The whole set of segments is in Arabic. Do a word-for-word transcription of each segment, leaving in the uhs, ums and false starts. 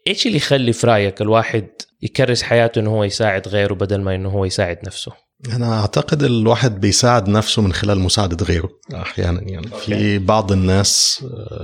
إيش اللي يخلي في رأيك الواحد يكرس حياته إنه هو يساعد غيره بدل ما إنه هو يساعد نفسه؟ أنا أعتقد الواحد بيساعد نفسه من خلال مساعدة غيره أحيانا. يعني أوكي. في بعض الناس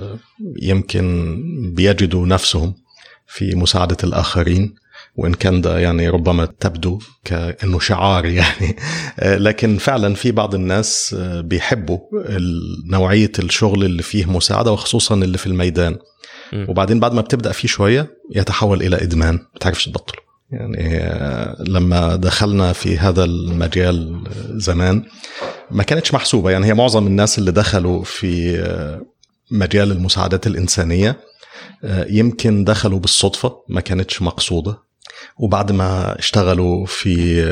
يمكن بيجدوا نفسهم في مساعدة الآخرين، وإن كان ده يعني ربما تبدو كأنه شعار يعني، لكن فعلا في بعض الناس بيحبوا نوعية الشغل اللي فيه مساعدة، وخصوصا اللي في الميدان. م. وبعدين بعد ما بتبدأ فيه شوية يتحول إلى إدمان، بتعرفش تبطله. يعني لما دخلنا في هذا المجال زمان ما كانتش محسوبة. يعني هي معظم الناس اللي دخلوا في مجال المساعدات الإنسانية يمكن دخلوا بالصدفة، ما كانتش مقصودة، وبعد ما اشتغلوا في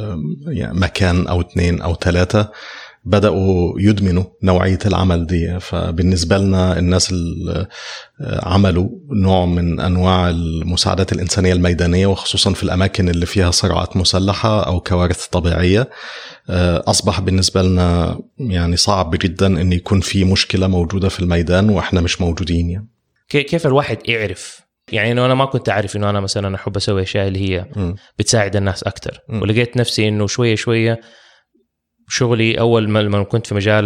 مكان أو اتنين أو ثلاثة بدأوا يدمنوا نوعية العمل دي. فبالنسبة لنا الناس اللي عملوا نوع من أنواع المساعدات الإنسانية الميدانية، وخصوصا في الأماكن اللي فيها صراعات مسلحة أو كوارث طبيعية، أصبح بالنسبة لنا يعني صعب جدا أن يكون في مشكلة موجودة في الميدان وإحنا مش موجودين. يعني كيف الواحد يعرف؟ يعني إنه أنا ما كنت أعرف إنه أنا مثلا أحب أسوي أشياء اللي هي م. بتساعد الناس أكتر، م. ولقيت نفسي إنه شوية شوية شغلي أول ما كنت في مجال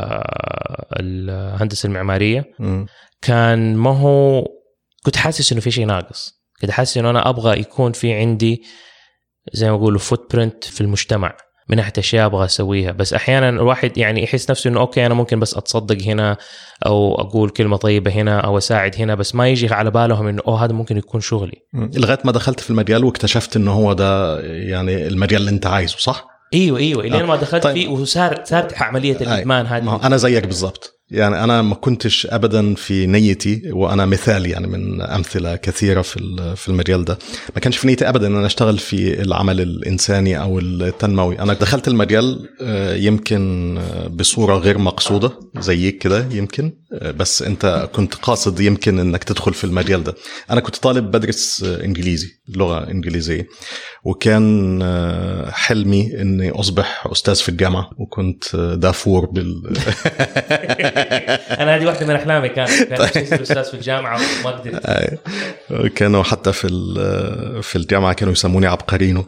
الهندسة المعمارية م. كان ما هو كنت حاسس إنه في شيء ناقص، كنت حاسس إنه أنا أبغى يكون في عندي زي ما يقولوا فوت برنت في المجتمع من ناحية أشياء أبغى أسويها. بس أحيانا الواحد يعني يحس نفسه إنه أوكي أنا ممكن بس أتصدق هنا أو أقول كلمة طيبة هنا أو أساعد هنا، بس ما يجي على بالهم إنه أوه هذا ممكن يكون شغلي. لغاية ما دخلت في المجال واكتشفت إنه هو ده يعني المجال اللي أنت عايزه، صح؟ ايوه ايوه اللي آه. انا ما دخلت طيب. فيه وصار صارت عمليه الادمان هذه. انا زيك بالضبط. يعني انا ما كنتش ابدا في نيتي، وانا مثال يعني من امثله كثيره في في المجال ده، ما كانش في نيتي ابدا ان انا اشتغل في العمل الانساني او التنموي. انا دخلت المجال يمكن بصوره غير مقصوده زيك كده يمكن، بس انت كنت قاصد يمكن انك تدخل في المجال ده. انا كنت طالب بدرس انجليزي، لغه انجليزيه، وكان حلمي اني اصبح استاذ في الجامعه، وكنت دافور بال انا هذه واحده من احلامي، كان كان اصير استاذ في الجامعه وما قدرت. كانوا حتى في في الجامعه كانوا يسموني عبقرينو.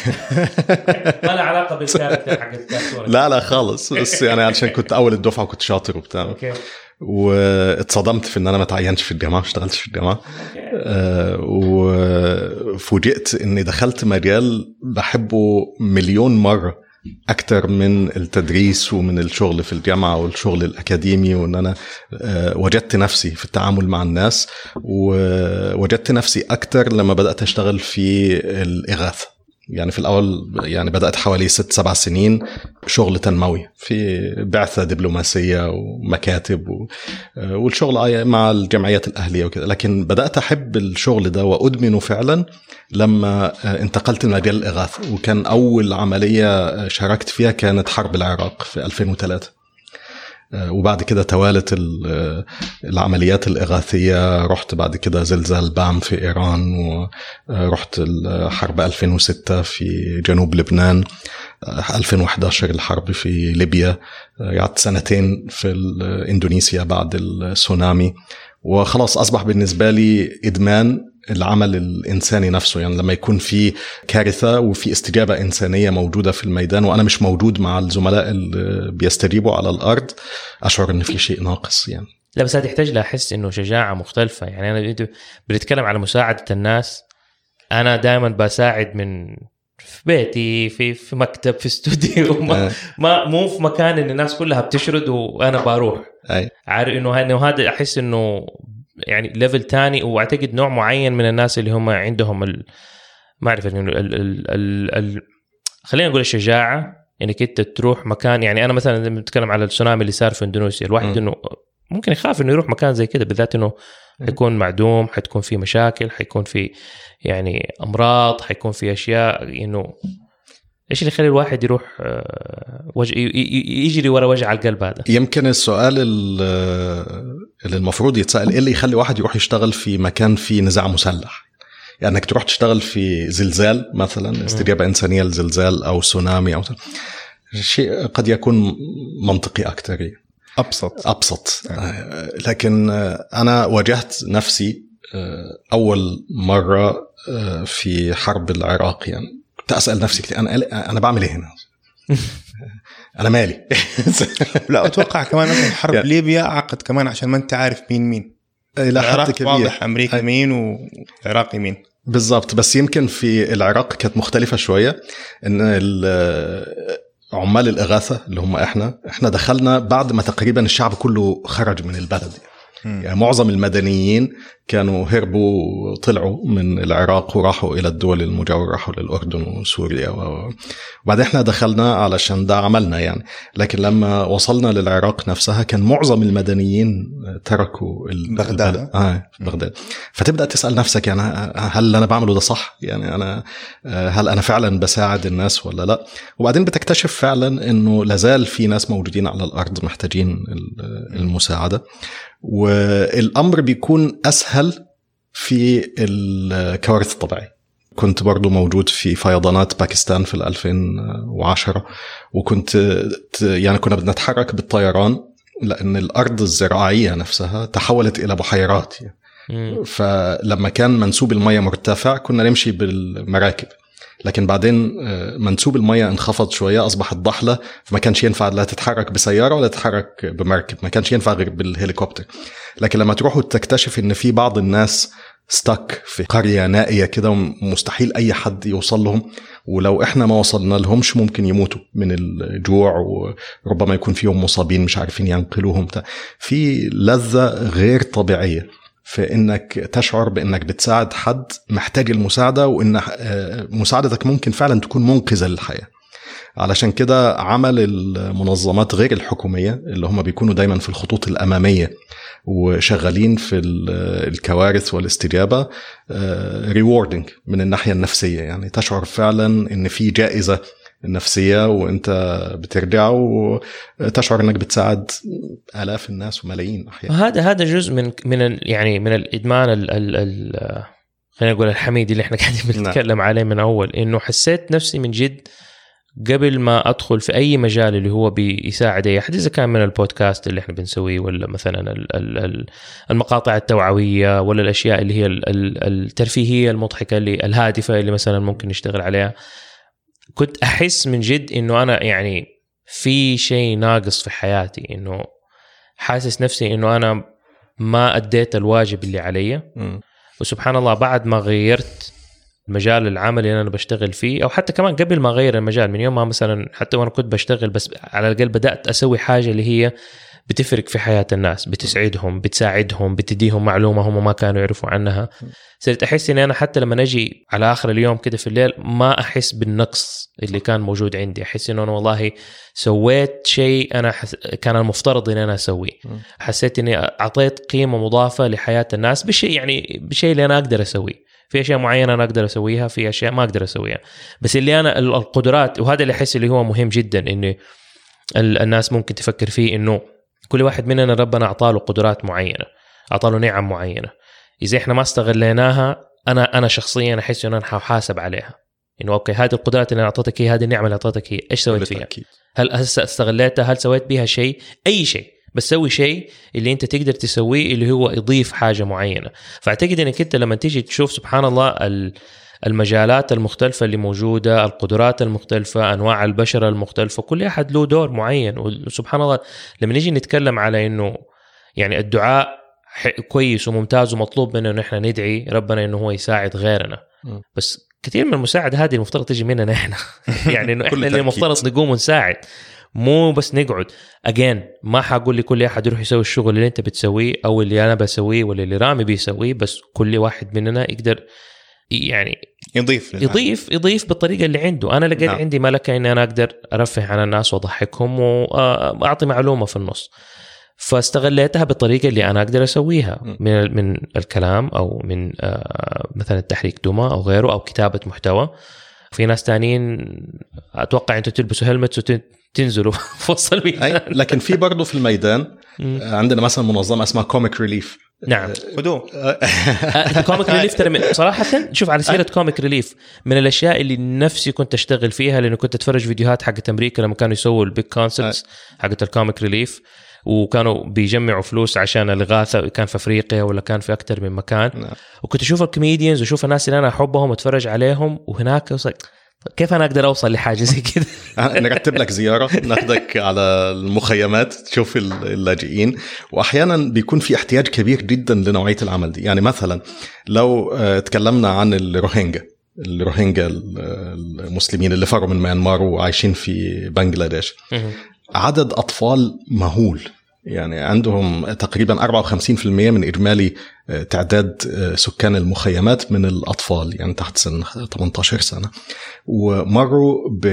ما له علاقه بالكاركتر حق الكرتون. لا لا خالص، بس يعني علشان كنت اول الدفعه وكنت شاطر وبتاع. اوكي. واتصدمت في ان انا ما تعينتش في الجامعه، ما اشتغلتش في الجامعه. آه وفوجئت اني دخلت مجال بحبه مليون مره اكتر من التدريس ومن الشغل في الجامعه والشغل الاكاديمي، وان انا آه وجدت نفسي في التعامل مع الناس، ووجدت نفسي اكتر لما بدات اشتغل في الاغاثه. يعني في الأول يعني بدأت حوالي ست سبع سنين شغل تنموي في بعثة دبلوماسية ومكاتب والشغل مع الجمعيات الأهلية وكذا، لكن بدأت أحب الشغل ده وأدمنه فعلا لما انتقلت لمجال الإغاثة. وكان أول عملية شاركت فيها كانت حرب العراق في ألفين وثلاثة، وبعد كده توالت العمليات الإغاثية. رحت بعد كده زلزال بام في إيران، ورحت الحرب ألفين وستة في جنوب لبنان، ألفين وإحدى عشر الحرب في ليبيا، قعدت سنتين في إندونيسيا بعد السونامي. وخلاص أصبح بالنسبة لي إدمان العمل الإنساني نفسه. يعني لما يكون في كارثة وفي استجابة إنسانية موجودة في الميدان وأنا مش موجود مع الزملاء اللي بيستجيبوا على الأرض، أشعر إن في شيء ناقص. يعني لا بس هذا يحتاج له أحس إنه شجاعة مختلفة. يعني أنا بنتكلم على مساعدة الناس، أنا دائما بساعد من في بيتي، في في مكتب، في استوديو، ما, ما مو في مكان إن الناس كلها بتشرد وأنا بروح. عارف إنه إنه هذا أحس إنه يعني ليفل تاني. واعتقد نوع معين من الناس اللي هم عندهم ال... ما اعرف ال... ال... ال... ال... ال... خلينا نقول الشجاعه انك انت تروح مكان. يعني انا مثلا لما بتكلم على السونامي اللي صار في اندونيسيا، الواحد انه ممكن يخاف انه يروح مكان زي كده، بالذات انه حيكون معدوم، حتكون في مشاكل، حيكون في يعني امراض، حيكون في اشياء. انه ايش اللي يخلي الواحد يروح وجه يجري ورا وجع القلب هذا؟ يمكن السؤال اللي المفروض يتسأل، ايه اللي يخلي واحد يروح يشتغل في مكان فيه نزاع مسلح؟ يعني انك تروح تشتغل في زلزال مثلا، استجابة إنسانية لزلزال او سونامي او شيء قد يكون منطقي اكتر، ابسط ابسط. لكن انا واجهت نفسي اول مره في حرب العراق يعني كنت اسال نفسي كتير انا انا بعمل ايه هنا انا مالي. لا اتوقع كمان مثلا حرب يعني ليبيا عقد كمان عشان ما انت عارف مين مين. العراق واضح امريكا أي. مين والعراق مين بالضبط. بس يمكن في العراق كانت مختلفه شويه ان عمال الاغاثه اللي هم احنا احنا دخلنا بعد ما تقريبا الشعب كله خرج من البلد. يعني معظم المدنيين كانوا هربوا طلعوا من العراق وراحوا إلى الدول المجاورة، راحوا للأردن وسوريا، وبعد احنا دخلنا علشان ده عملنا يعني. لكن لما وصلنا للعراق نفسها كان معظم المدنيين تركوا بغداد. آه بغداد. فتبدأ تسأل نفسك يعني هل اللي أنا بعمله ده صح؟ يعني أنا هل أنا فعلا بساعد الناس ولا لا؟ وبعدين بتكتشف فعلا إنه لازال في ناس موجودين على الأرض محتاجين المساعدة، والأمر بيكون أسهل في الكوارث الطبيعية. كنت برضو موجود في فيضانات باكستان في ألفين وعشرة، وكنت يعني كنا بنتحرك بالطيران لأن الأرض الزراعية نفسها تحولت إلى بحيرات يعني. فلما كان منسوب المياه مرتفع كنا نمشي بالمراكب، لكن بعدين منسوب المياه انخفض شوية، أصبحت ضحلة، فما كانش ينفع لا تتحرك بسيارة ولا تتحرك بمركب، ما كانش ينفع غير بالهليكوبتر. لكن لما تروحوا تكتشف إن في بعض الناس ستاك في قرية نائية كده ومستحيل أي حد يوصل لهم، ولو إحنا ما وصلنا لهمش ممكن يموتوا من الجوع، وربما يكون فيهم مصابين مش عارفين ينقلوهم. في لذة غير طبيعية في إنك تشعر بإنك بتساعد حد محتاج المساعدة، وإن مساعدتك ممكن فعلا تكون منقذة للحياة. علشان كده عمل المنظمات غير الحكومية اللي هم بيكونوا دايما في الخطوط الأمامية وشغالين في الكوارث والاستجابة rewarding من الناحية النفسية، يعني تشعر فعلا إن في جائزة النفسية وانت بترجع وتشعر انك بتساعد آلاف الناس وملايين احيانا. هذا هذا جزء من من يعني من الادمان ال ال ال خلينا نقول الحميدي اللي احنا قاعدين بنتكلم عليه من اول، انه حسيت نفسي من جد قبل ما ادخل في اي مجال اللي هو بيساعد اي احد، اذا كان من البودكاست اللي احنا بنسويه ولا مثلا المقاطع التوعويه ولا الاشياء اللي هي الترفيهيه المضحكه اللي الهادفه اللي مثلا ممكن نشتغل عليها، كنت أحس من جد إنه أنا يعني في شيء ناقص في حياتي، إنه حاسس نفسي إنه أنا ما أديت الواجب اللي علي. وسبحان الله بعد ما غيرت المجال العمل اللي أنا بشتغل فيه، أو حتى كمان قبل ما أغير المجال، من يوم ما مثلا حتى وأنا كنت بشتغل بس على الأقل بدأت أسوي حاجة اللي هي بتفرق في حياة الناس، بتسعدهم، بتساعدهم، بتديهم معلومة هم ما كانوا يعرفوا عنها. صرت أحس إني أنا حتى لما نجي على آخر اليوم كده في الليل ما أحس بالنقص اللي كان موجود عندي، أحس إنه أنا والله سويت شيء أنا حس... كان المفترض إني أنا أسويه. حسيت إني أعطيت قيمة مضافة لحياة الناس بشيء، يعني بشيء اللي أنا أقدر أسويه. في أشياء معينة أنا أقدر أسويها، في أشياء ما أقدر أسويها، بس اللي أنا القدرات، وهذا اللي أحس اللي هو مهم جدا، إنه الناس ممكن تفكر فيه إنه كل واحد مننا ربنا أعطاله قدرات معينة، أعطاله نعم معينة، إذا إحنا ما استغليناها أنا أنا شخصيا أحس إنه أنا حاسب عليها، إنه أوكي هذه القدرات اللي أعطتك هي، هذه النعمة اللي أعطتك هي، إيش سويت فيها؟ هل استغليتها؟ هل سويت بها شيء؟ أي شيء، بس سوي شيء اللي أنت تقدر تسويه اللي هو يضيف حاجة معينة. فأعتقد إنك أنت لما تيجي تشوف سبحان الله المجالات المختلفة اللي موجودة، القدرات المختلفة، أنواع البشر المختلفة، كل أحد له دور معين. وسبحان الله لما نيجي نتكلم على إنه يعني الدعاء كويس وممتاز ومطلوب منه إنه إحنا ندعي ربنا إنه هو يساعد غيرنا، بس كثير من المساعدة هذه المفترض تجي مننا إحنا يعني إنه إحنا اللي المفترض نقوم ونساعد، مو بس نقعد. أجين ما حقول لكل أحد يروح يسوي الشغل اللي أنت بتسويه أو اللي أنا بسويه ولا اللي رامي بيسويه، بس كل واحد مننا يقدر يعني يضيف يضيف يضيف بالطريقة اللي عنده. أنا لقيت نعم. عندي ملكة إن أنا أقدر أرفه عن الناس وأضحكهم وأعطي معلومة في النص، فاستغليتها بالطريقة اللي أنا أقدر أسويها، من من الكلام أو من مثلا التحريك دمى أو غيره أو كتابة محتوى. في ناس تانيين أتوقع أنتوا تلبسوا هلمتس وتنزلوا في وسط الميدان، لكن في برضو في الميدان عندنا مثلا منظمة اسمها كوميك ريليف. نعم خدوه كوميك ريليف ترى صراحة شوف على سيرة كوميك ريليف من الأشياء اللي نفسي كنت أشتغل فيها، لأنه كنت أتفرج فيديوهات حقت أمريكا لما كانوا يسووا البيك كونسرتس حقت الكوميك ريليف، وكانوا بيجمعوا فلوس عشان الإغاثة، كان في أفريقيا ولا كان في أكتر من مكان. نعم. وكنت أشوف الكوميديانز وأشوف الناس اللي أنا أحبهم وأتفرج عليهم، وهناك وصل كيف أنا أقدر أوصل لحاجة زي كده؟ نرتب لك زيارة، ناخدك على المخيمات تشوف اللاجئين. وأحيانا بيكون في احتياج كبير جدا لنوعية العمل دي. يعني مثلا لو تكلمنا عن الروهينجا الروهينجا المسلمين اللي فروا من ميانمار وعايشين في بنغلاديش، عدد أطفال مهول. يعني عندهم تقريبا أربعة وخمسين بالمئة من إجمالي تعداد سكان المخيمات من الأطفال، يعني تحت سن ثمانية عشر سنة، ومروا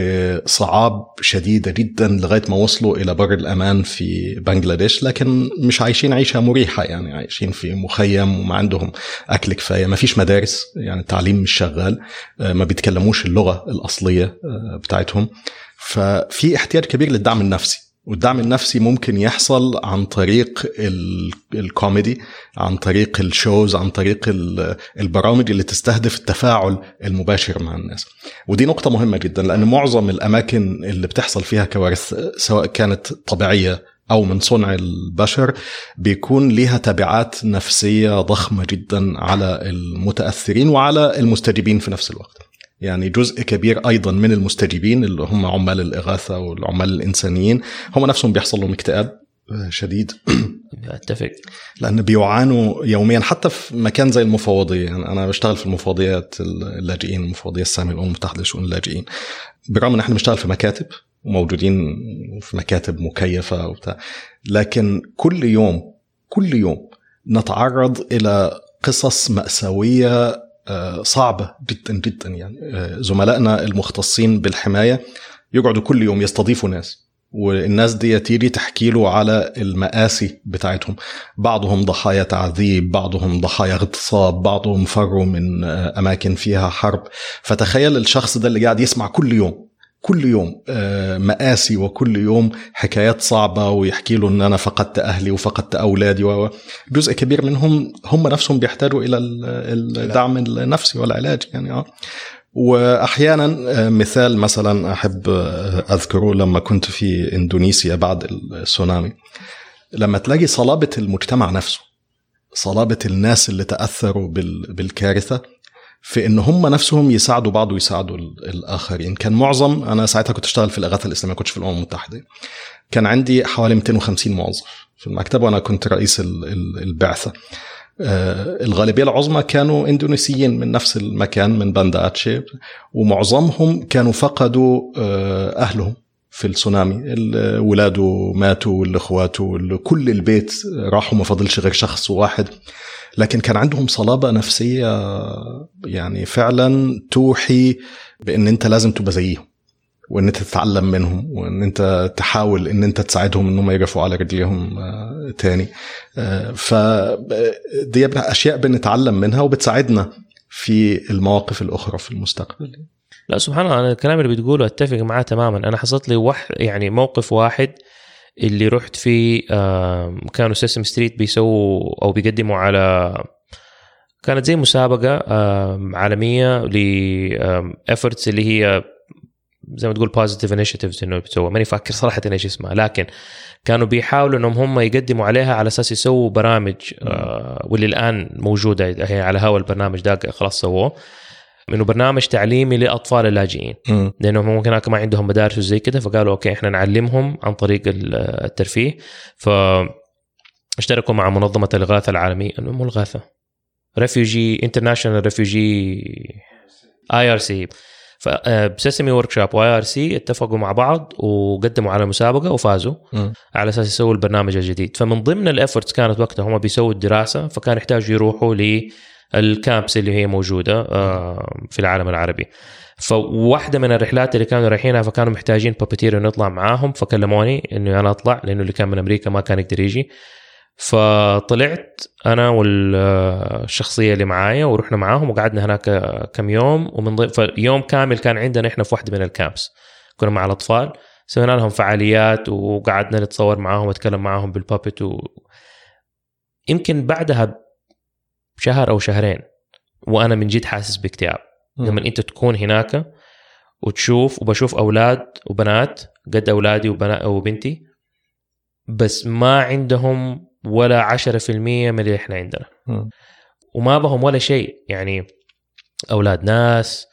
بصعاب شديدة جدا لغاية ما وصلوا إلى بر الأمان في بنغلاديش، لكن مش عايشين عيشة مريحة، يعني عايشين في مخيم وما عندهم أكل كفاية، ما فيش مدارس، يعني التعليم مش شغال، ما بيتكلموش اللغة الأصلية بتاعتهم. ففي احتياج كبير للدعم النفسي، والدعم النفسي ممكن يحصل عن طريق الكوميدي، عن طريق الشوز، عن طريق البرامج اللي تستهدف التفاعل المباشر مع الناس. ودي نقطة مهمة جدا، لأن معظم الأماكن اللي بتحصل فيها كوارث سواء كانت طبيعية أو من صنع البشر بيكون لها تبعات نفسية ضخمة جدا على المتأثرين وعلى المستجيبين في نفس الوقت. يعني جزء كبير أيضا من المستجيبين اللي هم عمال الإغاثة والعمال الإنسانيين هم نفسهم بيحصل لهم اكتئاب شديد. أتفق. لأن بيعانوا يوميا حتى في مكان زي المفوضية. يعني أنا بشتغل في المفوضيات اللاجئين، المفوضية السامية الأمم المتحدة لشؤون اللاجئين، برغم أن احنا بنشتغل في مكاتب وموجودين في مكاتب مكيفة وبتاع، لكن كل يوم كل يوم نتعرض إلى قصص مأساوية صعبة جدا جدا. يعني زملائنا المختصين بالحماية يقعدوا كل يوم يستضيفوا ناس، والناس دي تيجي تحكي له على المآسي بتاعتهم. بعضهم ضحايا تعذيب، بعضهم ضحايا اغتصاب، بعضهم فروا من أماكن فيها حرب. فتخيل الشخص ده اللي قاعد يسمع كل يوم كل يوم مآسي، وكل يوم حكايات صعبة، ويحكي له أن أنا فقدت أهلي وفقدت أولادي. وجزء كبير منهم هم نفسهم بيحتاجوا إلى الدعم النفسي والعلاج. يعني آه. وأحيانا مثال مثلا أحب أذكره لما كنت في إندونيسيا بعد السونامي، لما تلاقي صلابة المجتمع نفسه، صلابة الناس اللي تأثروا بالكارثة في إن هم نفسهم يساعدوا بعض ويساعدوا الآخرين. كان معظم، أنا ساعتها كنت أشتغل في الإغاثة الإسلامية، كنت في الأمم المتحدة، كان عندي حوالي مئتين وخمسين موظف في المكتب، وأنا كنت رئيس البعثة. الغالبية العظمى كانوا إندونيسيين من نفس المكان، من باندا أتشي، ومعظمهم كانوا فقدوا أهلهم في السونامي. الولاده ماتوا، الأخواته، كل البيت راحوا، ما فضلش غير شخص واحد. لكن كان عندهم صلابة نفسية يعني فعلا توحي بأن أنت لازم تبقى زيهم، وأن أنت تتعلم منهم، وأن أنت تحاول أن أنت تساعدهم أنهم يقفوا على رجليهم تاني. فدي أشياء بنتعلم منها وبتساعدنا في المواقف الأخرى في المستقبل. لا سبحان الله، أنا الكلام اللي بتقوله أتفق معاه تماما. أنا حصلت لي وح يعني موقف واحد اللي رحت فيه، كانوا سيسم ستريت بيسووا أو بيقدموا على، كانت زي مسابقة عالمية لإفورتس اللي هي زي ما تقول positive initiatives إنه بتسووا، ماني فاكر صراحة إيش اسمها، لكن كانوا بيحاولوا إنهم هم يقدموا عليها على أساس يسووا برامج، واللي الآن موجودة هي على هوا البرنامج ده خلاص سووه، منه برنامج تعليمي لأطفال اللاجئين، لأنهم ممكن هناك ما عندهم مدارس وزي كده، فقالوا أوكي إحنا نعلمهم عن طريق الترفيه. فاشتركوا مع منظمة الإغاثة العالمية، مو الإغاثة، ريفيوجي انترناشونال ريفيوجي آي آر سي، فسيسمي وركشوب واي آر سي اتفقوا مع بعض وقدموا على مسابقة وفازوا م. على أساس يسووا البرنامج الجديد. فمن ضمن الإفورتس كانت وقتها هم بيسووا الدراسة، فكان يحتاجوا يروحوا لي الكامبس اللي هي موجودة في العالم العربي. فواحدة من الرحلات اللي كانوا رايحينها فكانوا محتاجين بابتير إنه نطلع معاهم، فكلموني إنه أنا أطلع، لأنه اللي كان من أمريكا ما كان يقدر يجي. فطلعت أنا والشخصية اللي معايا ورحنا معاهم وقعدنا هناك كم يوم، ومن ضمن فيوم كامل كان عندنا إحنا في واحدة من الكامبس، كنا مع الأطفال، سوينا لهم فعاليات وقعدنا نتصور معاهم ونتكلم معاهم بالبابت. و... يمكن بعدها شهر أو شهرين وأنا من جد حاسس باكتئاب لما أنت تكون هناك وتشوف، وبشوف أولاد وبنات قد أولادي وبنات وبنتي بس ما عندهم ولا عشرة في المية من اللي احنا عندنا. م. وما بهم ولا شيء، يعني أولاد ناس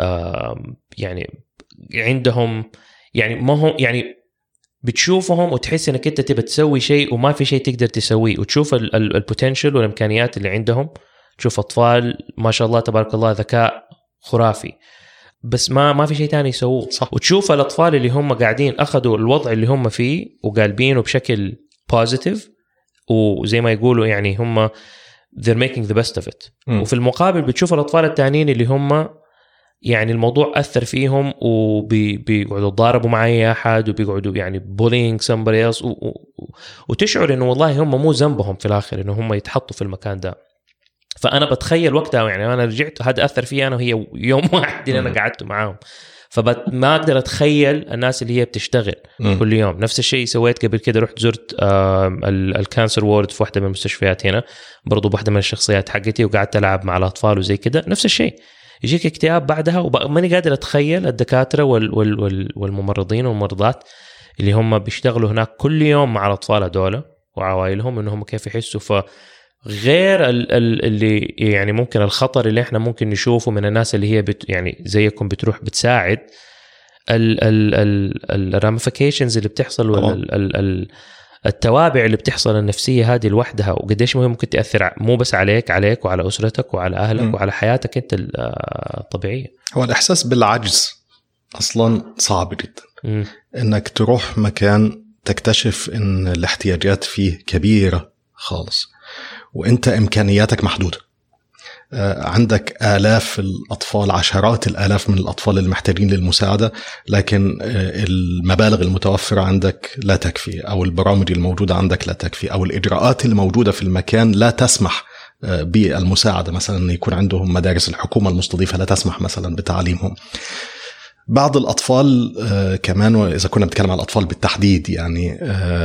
يعني عندهم يعني ما هم يعني بتشوفهم وتحس انك انت تبى تسوي شيء وما في شيء تقدر تسويه، وتشوف البوتنشل والامكانيات اللي عندهم. تشوف اطفال ما شاء الله تبارك الله ذكاء خرافي، بس ما ما في شيء تاني يسووه. وتشوف الاطفال اللي هم قاعدين اخذوا الوضع اللي هم فيه وقالبينه بشكل بوزيتيف، وزي ما يقولوا يعني هم they're making the best of it. م. وفي المقابل بتشوف الاطفال التانيين اللي هم يعني الموضوع أثر فيهم وبيقعدوا يضاربوا مع أي أحد وبيقعدوا يعني bullying somebody else، و... و... وتشعر إنه والله هم مو ذنبهم في الآخر إنه هم يتحطوا في المكان ده. فأنا بتخيل وقتها يعني أنا رجعت هذا أثر فيه أنا وهي يوم واحد اللي أنا قعدت معاهم، فما أقدر أتخيل الناس اللي هي بتشتغل م. كل يوم. نفس الشيء سويت قبل كده، رحت زرت الكانسر وورد في واحدة من المستشفيات هنا برضو بواحدة من الشخصيات حقتي، وقعدت ألعب مع الأطفال وزي كده. نفس الشيء يجيك اكتئاب بعدها، وماني قادر أتخيل الدكاترة وال وال وال والممرضين والمرضات اللي هم بيشتغلوا هناك كل يوم مع الأطفال هذول وعوائلهم إنهم كيف يحسوا. فغير ال ال اللي يعني ممكن الخطر اللي إحنا ممكن نشوفه من الناس اللي هي بت يعني زيكم بتروح بتساعد، ال ال ال الراميفيكيشنز اللي بتحصل وال ال ال التوابع اللي بتحصل النفسية هذه لوحدها، وقديش مهم ممكن تأثر مو بس عليك عليك وعلى أسرتك وعلى أهلك م. وعلى حياتك أنت الطبيعية. هو الإحساس بالعجز أصلا صعب جدا. م. إنك تروح مكان تكتشف إن الاحتياجات فيه كبيرة خالص وإنت إمكانياتك محدودة. عندك آلاف الأطفال، عشرات الآلاف من الأطفال المحتاجين للمساعدة، لكن المبالغ المتوفرة عندك لا تكفي، أو البرامج الموجودة عندك لا تكفي، أو الإجراءات الموجودة في المكان لا تسمح بالمساعدة. مثلا يكون عندهم مدارس الحكومة المستضيفة لا تسمح مثلا بتعليمهم. بعض الأطفال كمان، وإذا كنا بنتكلم على الأطفال بالتحديد، يعني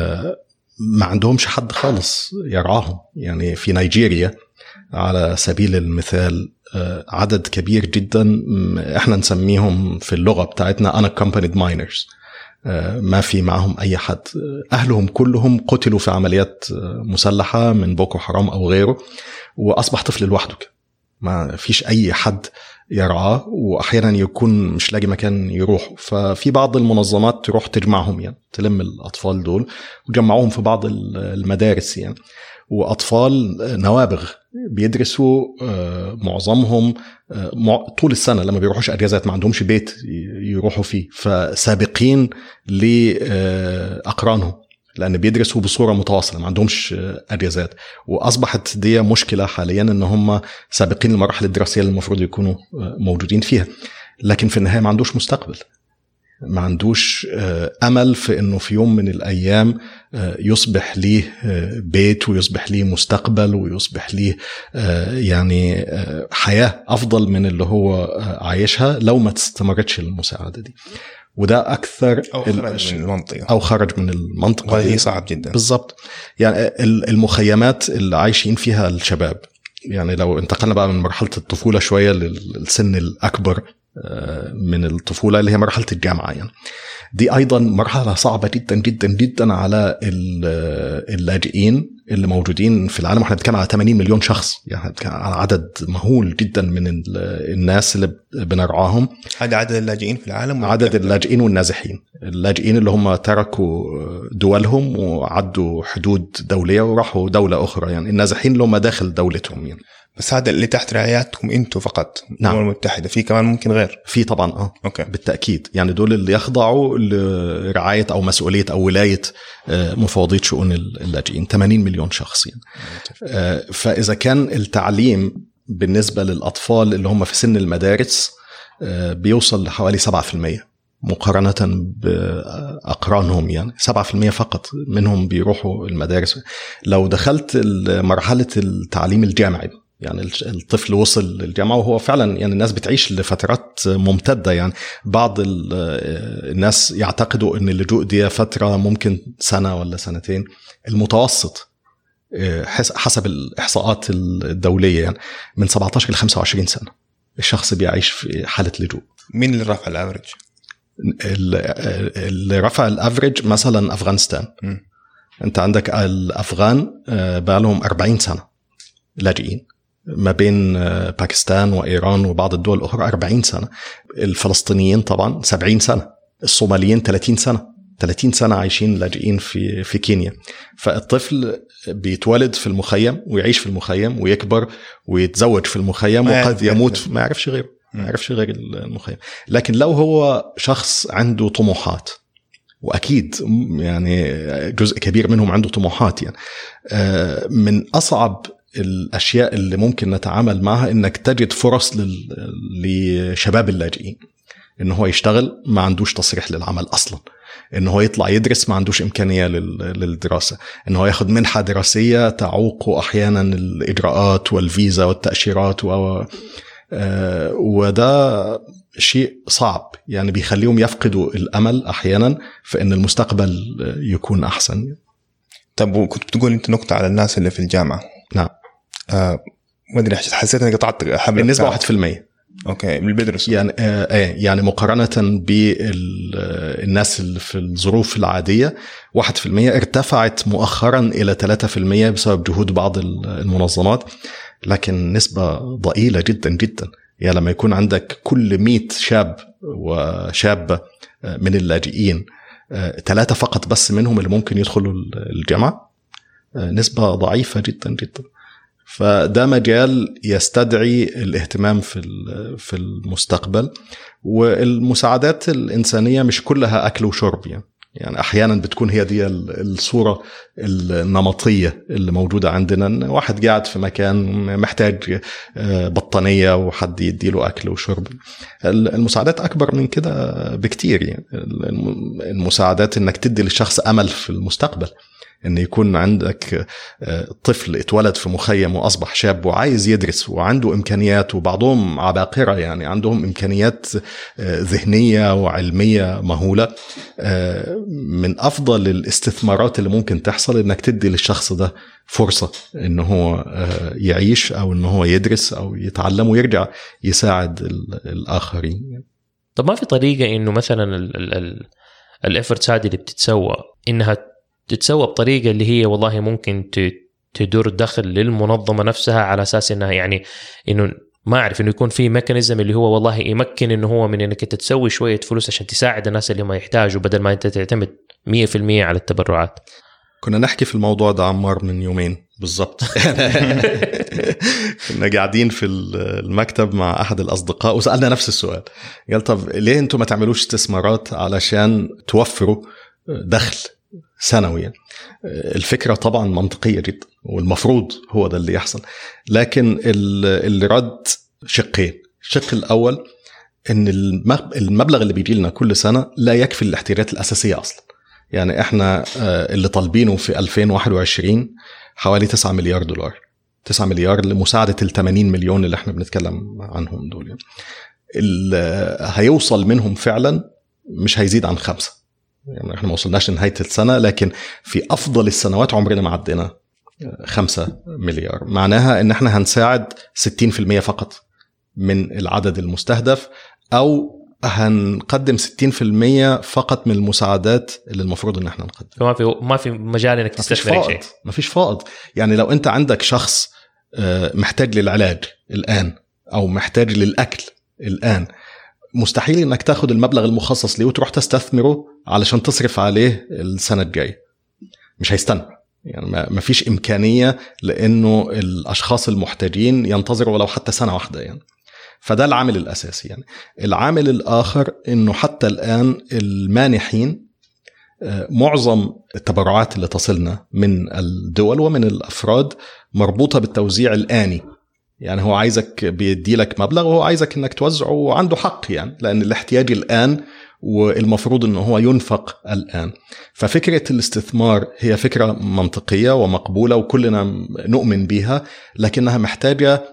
ما عندهمش حد خالص يرعاهم. يعني في نيجيريا على سبيل المثال عدد كبير جدا احنا نسميهم في اللغة بتاعتنا unaccompanied minors، ما في معهم أي حد. أهلهم كلهم قتلوا في عمليات مسلحة من بوكو حرام أو غيره، وأصبح طفل لوحده، ما فيش أي حد يرعاه، وأحيانا يكون مش لاقي مكان يروحوا. ففي بعض المنظمات تروح تجمعهم، يعني تلم الأطفال دول وجمعوهم في بعض المدارس يعني. وأطفال نوابغ بيدرسوا معظمهم طول السنة، لما بيروحوش أجازات، ما عندهمش بيت يروحوا فيه، فسابقين لأقرانهم لأن بيدرسوا بصورة متواصلة، ما عندهمش أجازات. وأصبحت دي مشكلة حاليا إن هم سابقين المراحل الدراسية اللي المفروض يكونوا موجودين فيها، لكن في النهاية ما عندوش مستقبل، ما عندوش أمل في أنه في يوم من الأيام يصبح ليه بيت ويصبح ليه مستقبل ويصبح ليه يعني حياة أفضل من اللي هو عايشها لو ما تستمرتش المساعدة دي. وده أكثر أو خرج من المنطقة أو خرج من المنطقة وهي صعب جدا بالضبط. يعني المخيمات اللي عايشين فيها الشباب، يعني لو انتقلنا بقى من مرحلة الطفولة شوية للسن الأكبر من الطفولة اللي هي مرحلة الجامعة، يعني دي أيضا مرحلة صعبة جدا جدا جدا على اللاجئين اللي موجودين في العالم. احنا بنتكلم على ثمانين مليون شخص، يعني على عدد مهول جدا من الناس اللي بنرعاهم. هذا عدد اللاجئين في العالم؟ عدد اللاجئين والنازحين. اللاجئين اللي هم تركوا دولهم وعدوا حدود دولية وراحوا دولة أخرى، يعني النازحين اللي هم داخل دولتهم يعني. بس هذا اللي تحت رعايتكم انتوا فقط؟ نعم. الأمم المتحدة في كمان ممكن غير؟ في طبعا اه أوكي. بالتأكيد، يعني دول اللي يخضعوا لرعاية أو مسؤولية أو ولاية مفوضية شؤون اللاجئين، ثمانين مليون شخص يعني. فإذا كان التعليم بالنسبة للأطفال اللي هم في سن المدارس بيوصل لحوالي سبعة في المية مقارنة بأقرانهم، يعني سبعة في المية فقط منهم بيروحوا المدارس. لو دخلت مرحلة التعليم الجامعي، يعني الطفل وصل للجامعة وهو فعلا يعني الناس بتعيش لفترات ممتدة، يعني بعض الناس يعتقدوا أن اللجوء دي فترة ممكن سنة ولا سنتين، المتوسط حسب الإحصاءات الدولية يعني من سبعة عشر إلى خمسة وعشرين سنة الشخص بيعيش في حالة لجوء. مين اللي رفع الأفريج؟ اللي رفع الأفريج مثلا أفغانستان. م. أنت عندك الأفغان بقى لهم أربعين سنة لاجئين ما بين باكستان وإيران وبعض الدول الأخرى أربعين سنة. الفلسطينيين طبعا سبعين سنة. الصوماليين ثلاثين سنة ثلاثين سنة عايشين لاجئين في في كينيا. فالطفل بيتولد في المخيم ويعيش في المخيم ويكبر ويتزوج في المخيم وقد يموت ما يعرفش غيره ما يعرفش غير المخيم. لكن لو هو شخص عنده طموحات، وأكيد يعني جزء كبير منهم عنده طموحات، يعني من أصعب الأشياء اللي ممكن نتعامل معها إنك تجد فرص لشباب اللاجئين إنه هو يشتغل ما عندوش تصريح للعمل أصلاً، إنه هو يطلع يدرس ما عندوش إمكانية للدراسة، إنه هو ياخد منحة دراسية تعوقه أحياناً الإجراءات والفيزا والتأشيرات و... وده شيء صعب، يعني بيخليهم يفقدوا الأمل أحياناً في إن المستقبل يكون أحسن. طب وكنت بتقول أنت نقطة على الناس اللي في الجامعة. نعم. آه ما أدري حسيت أنك قطعت حبل بالنسبة واحد في المية. اوكي اللي بيدرسوا يعني آه يعني مقارنه بالناس اللي في الظروف العاديه واحد في المية ارتفعت مؤخرا الى ثلاثة في المية بسبب جهود بعض المنظمات، لكن نسبه ضئيله جدا جدا. يعني لما يكون عندك كل مئة شاب وشابه من اللاجئين ثلاثه فقط بس منهم اللي ممكن يدخلوا الجامعه، نسبه ضعيفه جدا جدا. فده مجال يستدعي الاهتمام في في المستقبل. والمساعدات الإنسانية مش كلها أكل وشرب، يعني يعني أحيانا بتكون هي دي الصورة النمطية اللي موجودة عندنا، واحد قاعد في مكان محتاج بطانية وحد يديله أكل وشرب. المساعدات أكبر من كده بكتير، يعني المساعدات إنك تدي للشخص أمل في المستقبل، إن يكون عندك طفل اتولد في مخيم وأصبح شاب وعايز يدرس وعنده إمكانيات، وبعضهم عباقرة يعني عندهم إمكانيات ذهنية وعلمية مهولة. من أفضل الاستثمارات اللي ممكن تحصل إنك تدي للشخص ده فرصة إنه هو يعيش أو إنه هو يدرس أو يتعلم ويرجع يساعد الآخرين. طب ما في طريقة إنه مثلا الإفرتس هذه اللي بتتسوى إنها تتسوى بطريقة اللي هي والله ممكن تدور دخل للمنظمة نفسها، على أساس إنها يعني إنه ما أعرف إنه يكون في ميكانيزم اللي هو والله يمكن إنه هو من إنك أنت تسوي شوية فلوس عشان تساعد الناس اللي ما يحتاجوا، بدل ما أنت تعتمد مية في المية على التبرعات. كنا نحكي في الموضوع ده عمار من يومين بالضبط. كنا قاعدين في المكتب مع أحد الأصدقاء وسألنا نفس السؤال، قال طب ليه أنتم ما تعملوش استثمارات علشان توفروا دخل سنويا؟ الفكرة طبعا منطقية جدا والمفروض هو ده اللي يحصل، لكن اللي رد شقين. الشق الأول إن المبلغ اللي بيجي لنا كل سنة لا يكفي الاحتياجات الأساسية أصلا. يعني إحنا اللي طالبينه في ألفين وواحد وعشرين حوالي تسعة مليار دولار، تسعة مليار لمساعدة الثمانين مليون اللي إحنا بنتكلم عنهم دول. يعني اللي هيوصل منهم فعلا مش هيزيد عن خمسة، يعني احنا ما وصلناش لنهاية السنة، لكن في أفضل السنوات عمرنا ما عدينا خمسة مليار. معناها ان احنا هنساعد ستين في المية فقط من العدد المستهدف، او هنقدم ستين في المية فقط من المساعدات اللي المفروض ان احنا نقدم. ما في ما في مجال انك تستثمر شيء، ما فيش فائض. يعني لو انت عندك شخص محتاج للعلاج الآن او محتاج للأكل الآن، مستحيل انك تاخد المبلغ المخصص ليه وتروح تستثمره علشان تصرف عليه السنة الجاية. مش هيستنى، يعني ما فيش إمكانية لأنه الأشخاص المحتاجين ينتظروا ولو حتى سنة واحدة. يعني فده العامل الأساسي. يعني العامل الآخر إنه حتى الآن المانحين معظم التبرعات اللي تصلنا من الدول ومن الأفراد مربوطة بالتوزيع الآني. يعني هو عايزك بيدي لك مبلغ وهو عايزك انك توزعه، وعنده حق يعني، لان الاحتياج الآن والمفروض انه هو ينفق الآن. ففكرة الاستثمار هي فكرة منطقية ومقبولة وكلنا نؤمن بها، لكنها محتاجة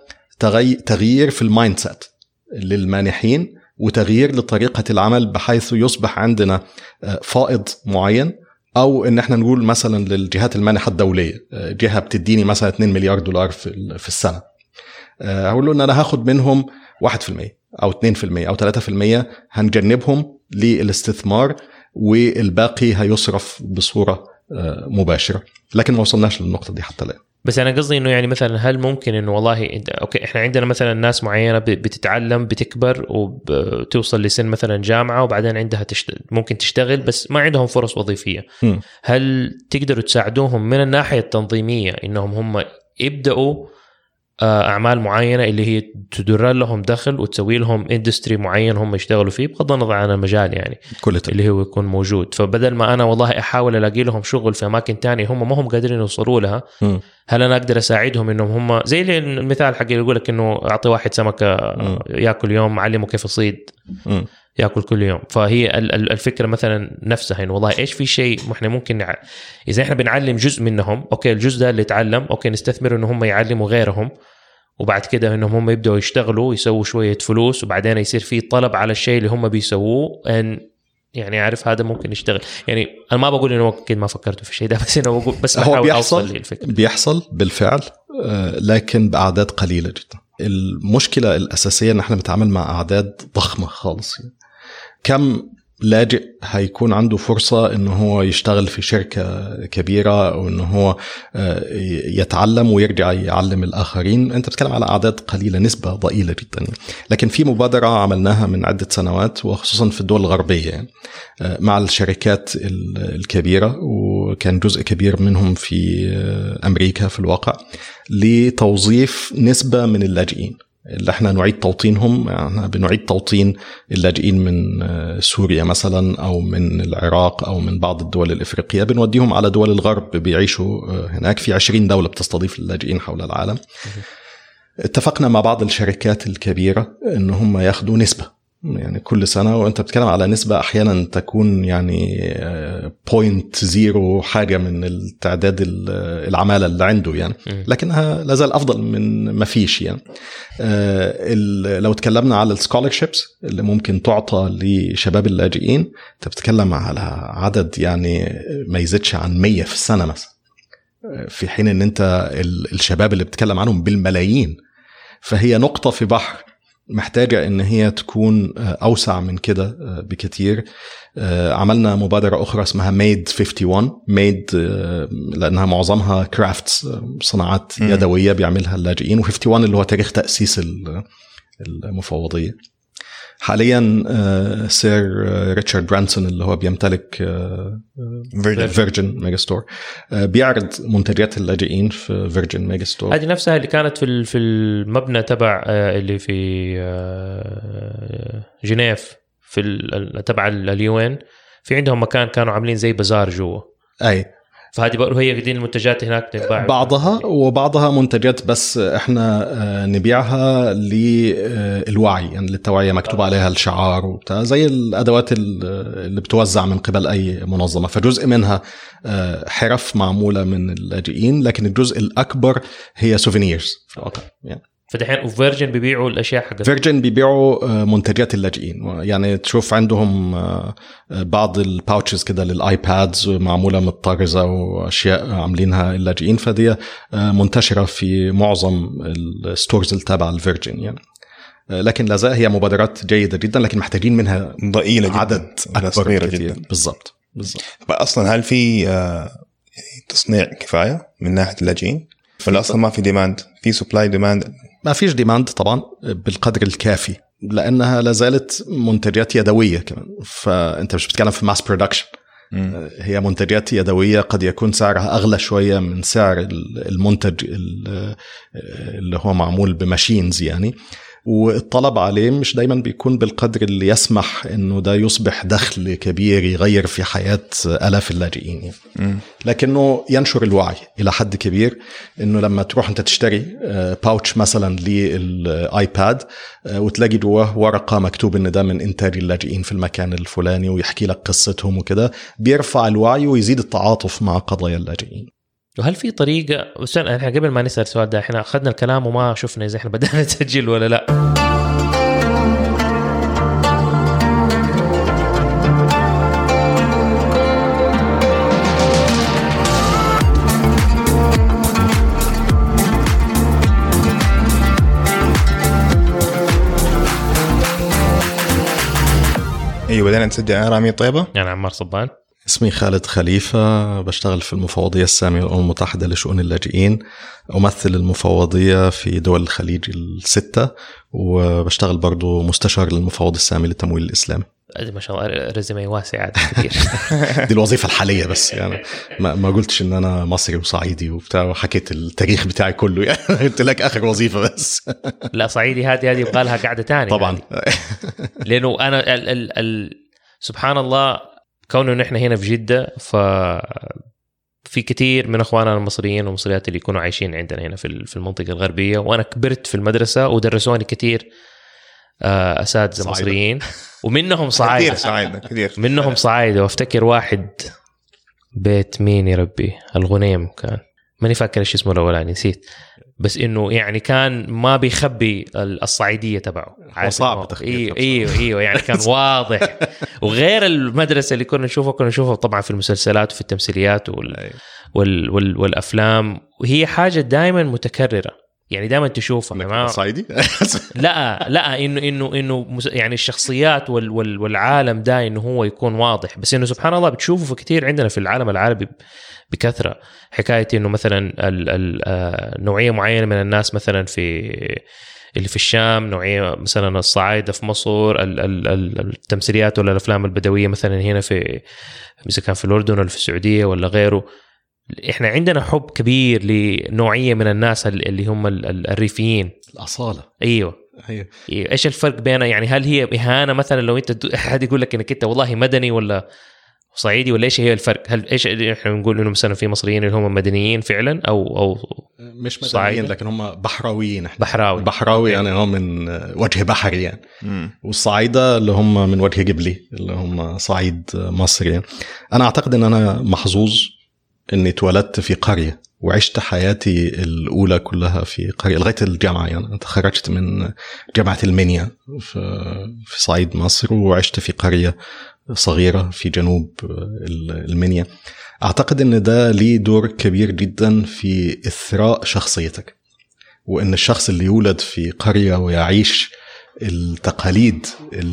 تغيير في المايند سيت للمانحين وتغيير لطريقة العمل، بحيث يصبح عندنا فائض معين، او ان احنا نقول مثلا للجهات المانحة الدولية، جهة بتديني مثلا اثنين مليار دولار في السنة، هقول له ان انا هاخد منهم واحد في المية او اثنين في المية او ثلاثة في المية هنجنبهم للاستثمار، والباقي هيصرف بصورة مباشرة، لكن ما وصلناش للنقطة دي حتى الآن. بس أنا قصدي إنه يعني مثلا هل ممكن إنه والله أوكي إحنا عندنا مثلا ناس معينة بتتعلم بتكبر وبتوصل لسن مثلا جامعة وبعدين عندها تشت... ممكن تشتغل بس ما عندهم فرص وظيفية. م. هل تقدروا تساعدوهم من الناحية التنظيمية إنهم هم يبدأوا أعمال معينة اللي هي تدر لهم دخل وتسوي لهم اندستري معين هم يشتغلوا فيه بغض النظر عن المجال يعني كلته. اللي هو يكون موجود، فبدل ما أنا والله أحاول ألاقي لهم شغل في أماكن تانية هم ما هم قادرين يوصلوا لها، م. هل أنا أقدر أساعدهم إنهم هم زي المثال حقي يقول لك إنه أعطي واحد سمكة م. يأكل يوم معلمه كيف يصيد م. يأكل كل يوم. فهي الفكرة مثلا نفسها إنه والله إيش في شيء إحنا ممكن نع... إذا إحنا بنعلم جزء منهم أوكي الجزء ده اللي يتعلم أوكي نستثمر إنه هم يعلموا غيرهم، وبعد كده إنهم هم يبدأوا يشتغلوا يسووا شوية فلوس وبعدين يصير في طلب على الشيء اللي هم بيسووه أن يعني عارف هذا ممكن يشتغل. يعني أنا ما بقول إنه أكيد ما فكرتوا في الشيء ده بس إنه بقول بس هو بيحصل بيحصل بالفعل لكن بأعداد قليلة جدا. المشكلة الأساسية إن إحنا بنتعامل مع أعداد ضخمة خالص. كم لاجئ هيكون عنده فرصة إنه هو يشتغل في شركة كبيرة أو إنه هو يتعلم ويرجع يعلم الآخرين؟ أنت بتتكلم على أعداد قليلة، نسبة ضئيلة جدا. لكن في مبادرة عملناها من عدة سنوات وخصوصا في الدول الغربية مع الشركات الكبيرة، وكان جزء كبير منهم في أمريكا في الواقع، لتوظيف نسبة من اللاجئين اللي احنا نعيد توطينهم. يعني بنعيد توطين اللاجئين من سوريا مثلا أو من العراق أو من بعض الدول الإفريقية، بنوديهم على دول الغرب بيعيشوا هناك. في عشرين دولة بتستضيف اللاجئين حول العالم. اتفقنا مع بعض الشركات الكبيرة إن هم ياخدوا نسبة يعني كل سنة، وانت بتتكلم على نسبة احيانا تكون يعني بوينت زيرو حاجة من التعداد العمالة اللي عنده يعني، لكنها لازال افضل من ما فيش يعني. لو تكلمنا على السكولرشيبس اللي ممكن تعطى لشباب اللاجئين، انت بتتكلم على عدد يعني ما يزيدش عن مية في السنة مثلا، في حين ان انت الشباب اللي بتتكلم عنهم بالملايين. فهي نقطة في بحر محتاجة إن هي تكون أوسع من كده بكتير. عملنا مبادرة أخرى اسمها ميد واحد وخمسين، ميد لأنها معظمها كرافتس، صناعات يدوية بيعملها اللاجئين، و واحد وخمسين اللي هو تاريخ تأسيس المفوضية. حاليا سير ريتشارد برانسون اللي هو بيمتلك فيرجن ميجا ستور بيعرض منتجات اللاجئين في فيرجن ميجا ستور. هذه نفسها اللي كانت في في المبنى تبع اللي في جنيف في تبع اليوين، في عندهم مكان كانوا عاملين زي بازار جوا. اي فهذه بقى هي دي المنتجات هناك تتباع، بعضها وبعضها منتجات بس احنا نبيعها للوعي يعني للتوعية، مكتوب عليها الشعار وبتاع زي الأدوات اللي بتوزع من قبل أي منظمة. فجزء منها حرف معمولة من اللاجئين، لكن الجزء الأكبر هي سوفينيرز في الواقع يعني. فدحين وفيرجن بيبيعوا الاشياء حقت فيرجن بيبيعوا منتجات اللاجئين، يعني تشوف عندهم بعض الباوتشز كده للايبادز معموله متطرزه واشياء عاملينها اللاجئين، فدي منتشره في معظم الستورز اللي تابعه الفيرجن يعني. لكن لا زال هي مبادرات جيده جدا، لكن محتاجين منها ضئيله جدا، عدد صغيره جدا. بالضبط بالضبط. اصلا هل في تصنيع كفايه من ناحيه اللاجئين؟ فالاصل ما في ديماند، في سبلاي ديماند. ما فيش ديماند طبعا بالقدر الكافي، لأنها لازالت منتجات يدوية كمان. فأنت مش بتتكلم في ماس برودكشن، هي منتجات يدوية قد يكون سعرها أغلى شوية من سعر المنتج اللي هو معمول بماشينز يعني، والطلب عليه مش دايما بيكون بالقدر اللي يسمح انه ده يصبح دخل كبير يغير في حياة آلاف اللاجئين يعني. لكنه ينشر الوعي إلى حد كبير، انه لما تروح انت تشتري باوتش مثلا للآيباد وتلاقي جواه ورقة مكتوب ان ده من انتاج اللاجئين في المكان الفلاني ويحكي لك قصتهم وكده، بيرفع الوعي ويزيد التعاطف مع قضايا اللاجئين. وهل في طريقة، احنا قبل ما نسأل السؤال ده احنا أخذنا الكلام وما شفنا إذا احنا بدأنا نسجل ولا لا. ايوه بدأنا نسجل. انا رامي طيبة، انا عمار صبان. اسمي خالد خليفة، بشتغل في المفوضية السامية للأمم المتحدة لشؤون اللاجئين، أمثل المفوضية في دول الخليج الستة، وبشتغل برضو مستشار للمفوض السامي للتمويل الإسلامي. ما شاء الله رزمي واسع كتير. دي الوظيفة الحالية بس يعني ما, ما قلتش إن أنا مصري وصعيدي وبتاع وحكيت التاريخ بتاعي كله يعني. قلت لك آخر وظيفة بس. لا صعيدي هذه هذه يبغى لها قاعدة تانية طبعا. لأنه أنا ال ال ال سبحان الله كونه نحن هنا في جدة، ف في كتير من أخواننا المصريين والمصريات اللي يكونوا عايشين عندنا هنا في في المنطقة الغربية، وأنا كبرت في المدرسة ودرسوني كتير أساتذة مصريين ومنهم صعايدة كتير صعايدة كتير منهم صعايدة. وافتكر واحد بيت مين يا ربي الغنيم كان، ماني فاكر ايش اسمه الأولاني نسيت، بس إنه يعني كان ما بيخبي الصعيدية تبعه. صعب تخبيه. ايوه ايوه ايوه يعني كان واضح. وغير المدرسة اللي كنا نشوفها كنا نشوفها طبعا في المسلسلات وفي التمثيليات وال وال وال والأفلام، وهي حاجة دائما متكررة يعني دائما تشوفها. ما صعيدي لا لا انه انه انه يعني الشخصيات وال وال والعالم ده انه هو يكون واضح، بس انه سبحان الله بتشوفه في كتير عندنا في العالم العربي بكثرة. حكاية انه مثلا النوعية معينة من الناس مثلا في اللي في الشام، نوعية مثلا الصعايدة في مصر، التمثيليات ولا الافلام البدوية مثلا هنا في اذا كان في الاردن ولا في السعودية ولا غيره. احنا عندنا حب كبير لنوعية من الناس اللي هم الريفيين، الأصالة. ايوه ايوه. ايش الفرق بينها يعني؟ هل هي إهانة مثلا لو انت احد يقول لك انك انت والله مدني ولا صعيدي، ولا ايش هي الفرق؟ هل ايش احنا بنقول انه مثلا في مصريين اللي هم مدنيين فعلا او او مش مدنيين لكن هم بحراويين. بحراوي بحراوي يعني هم من وجه بحري يعني. والصعايدة اللي هم من وجه جبلي اللي هم صعيد مصري يعني. انا اعتقد ان انا محظوظ اني اتولدت في قرية وعشت حياتي الأولى كلها في قرية لغاية الجامعة. يعني تخرجت من جامعة المنيا في صعيد مصر وعشت في قرية صغيرة في جنوب المنيا. أعتقد أن ده ليه دور كبير جدا في إثراء شخصيتك، وأن الشخص اللي يولد في قرية ويعيش التقاليد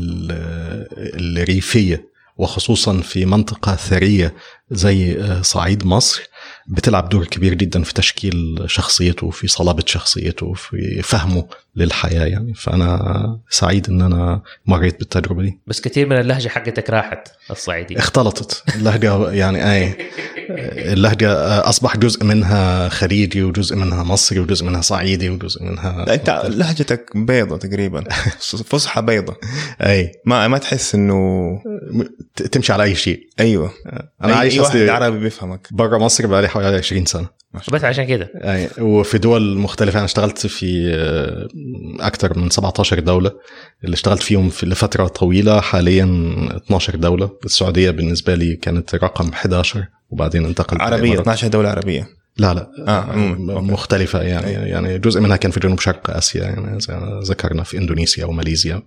الريفية وخصوصا في منطقة ثرية زي صعيد مصر بتلعب دور كبير جدا في تشكيل شخصيته، في صلابة شخصيته، في فهمه للحياة يعني. فأنا سعيد أن أنا مريت بالتجربة دي. بس كتير من اللهجة حقتك راحت الصعيدية، اختلطت اللهجة يعني أي اللهجة أصبح جزء منها خليجي وجزء منها مصري وجزء منها صعيدي وجزء منها. لا أنت لهجتك بيضة تقريبا، فصحى بيضة. أي ما ما تحس إنه تمشي على أي شيء. أيوة أنا أي عايش واحد عربي بيفهمك. برا مصر بقالي حوالي عشرين سنة بس عشان كده يعني. وفي دول مختلفة أنا اشتغلت في أكتر من سبعة عشر دولة اللي اشتغلت فيهم في لفترة طويلة. حاليا اثناشر دولة. السعودية بالنسبة لي كانت رقم إحدى عشر وبعدين انتقلت عربية اثنا عشر دولة عربية. لا لا آه. مختلفة يعني. يعني جزء منها كان في جنوب شرق آسيا يعني ذكرنا في إندونيسيا وماليزيا.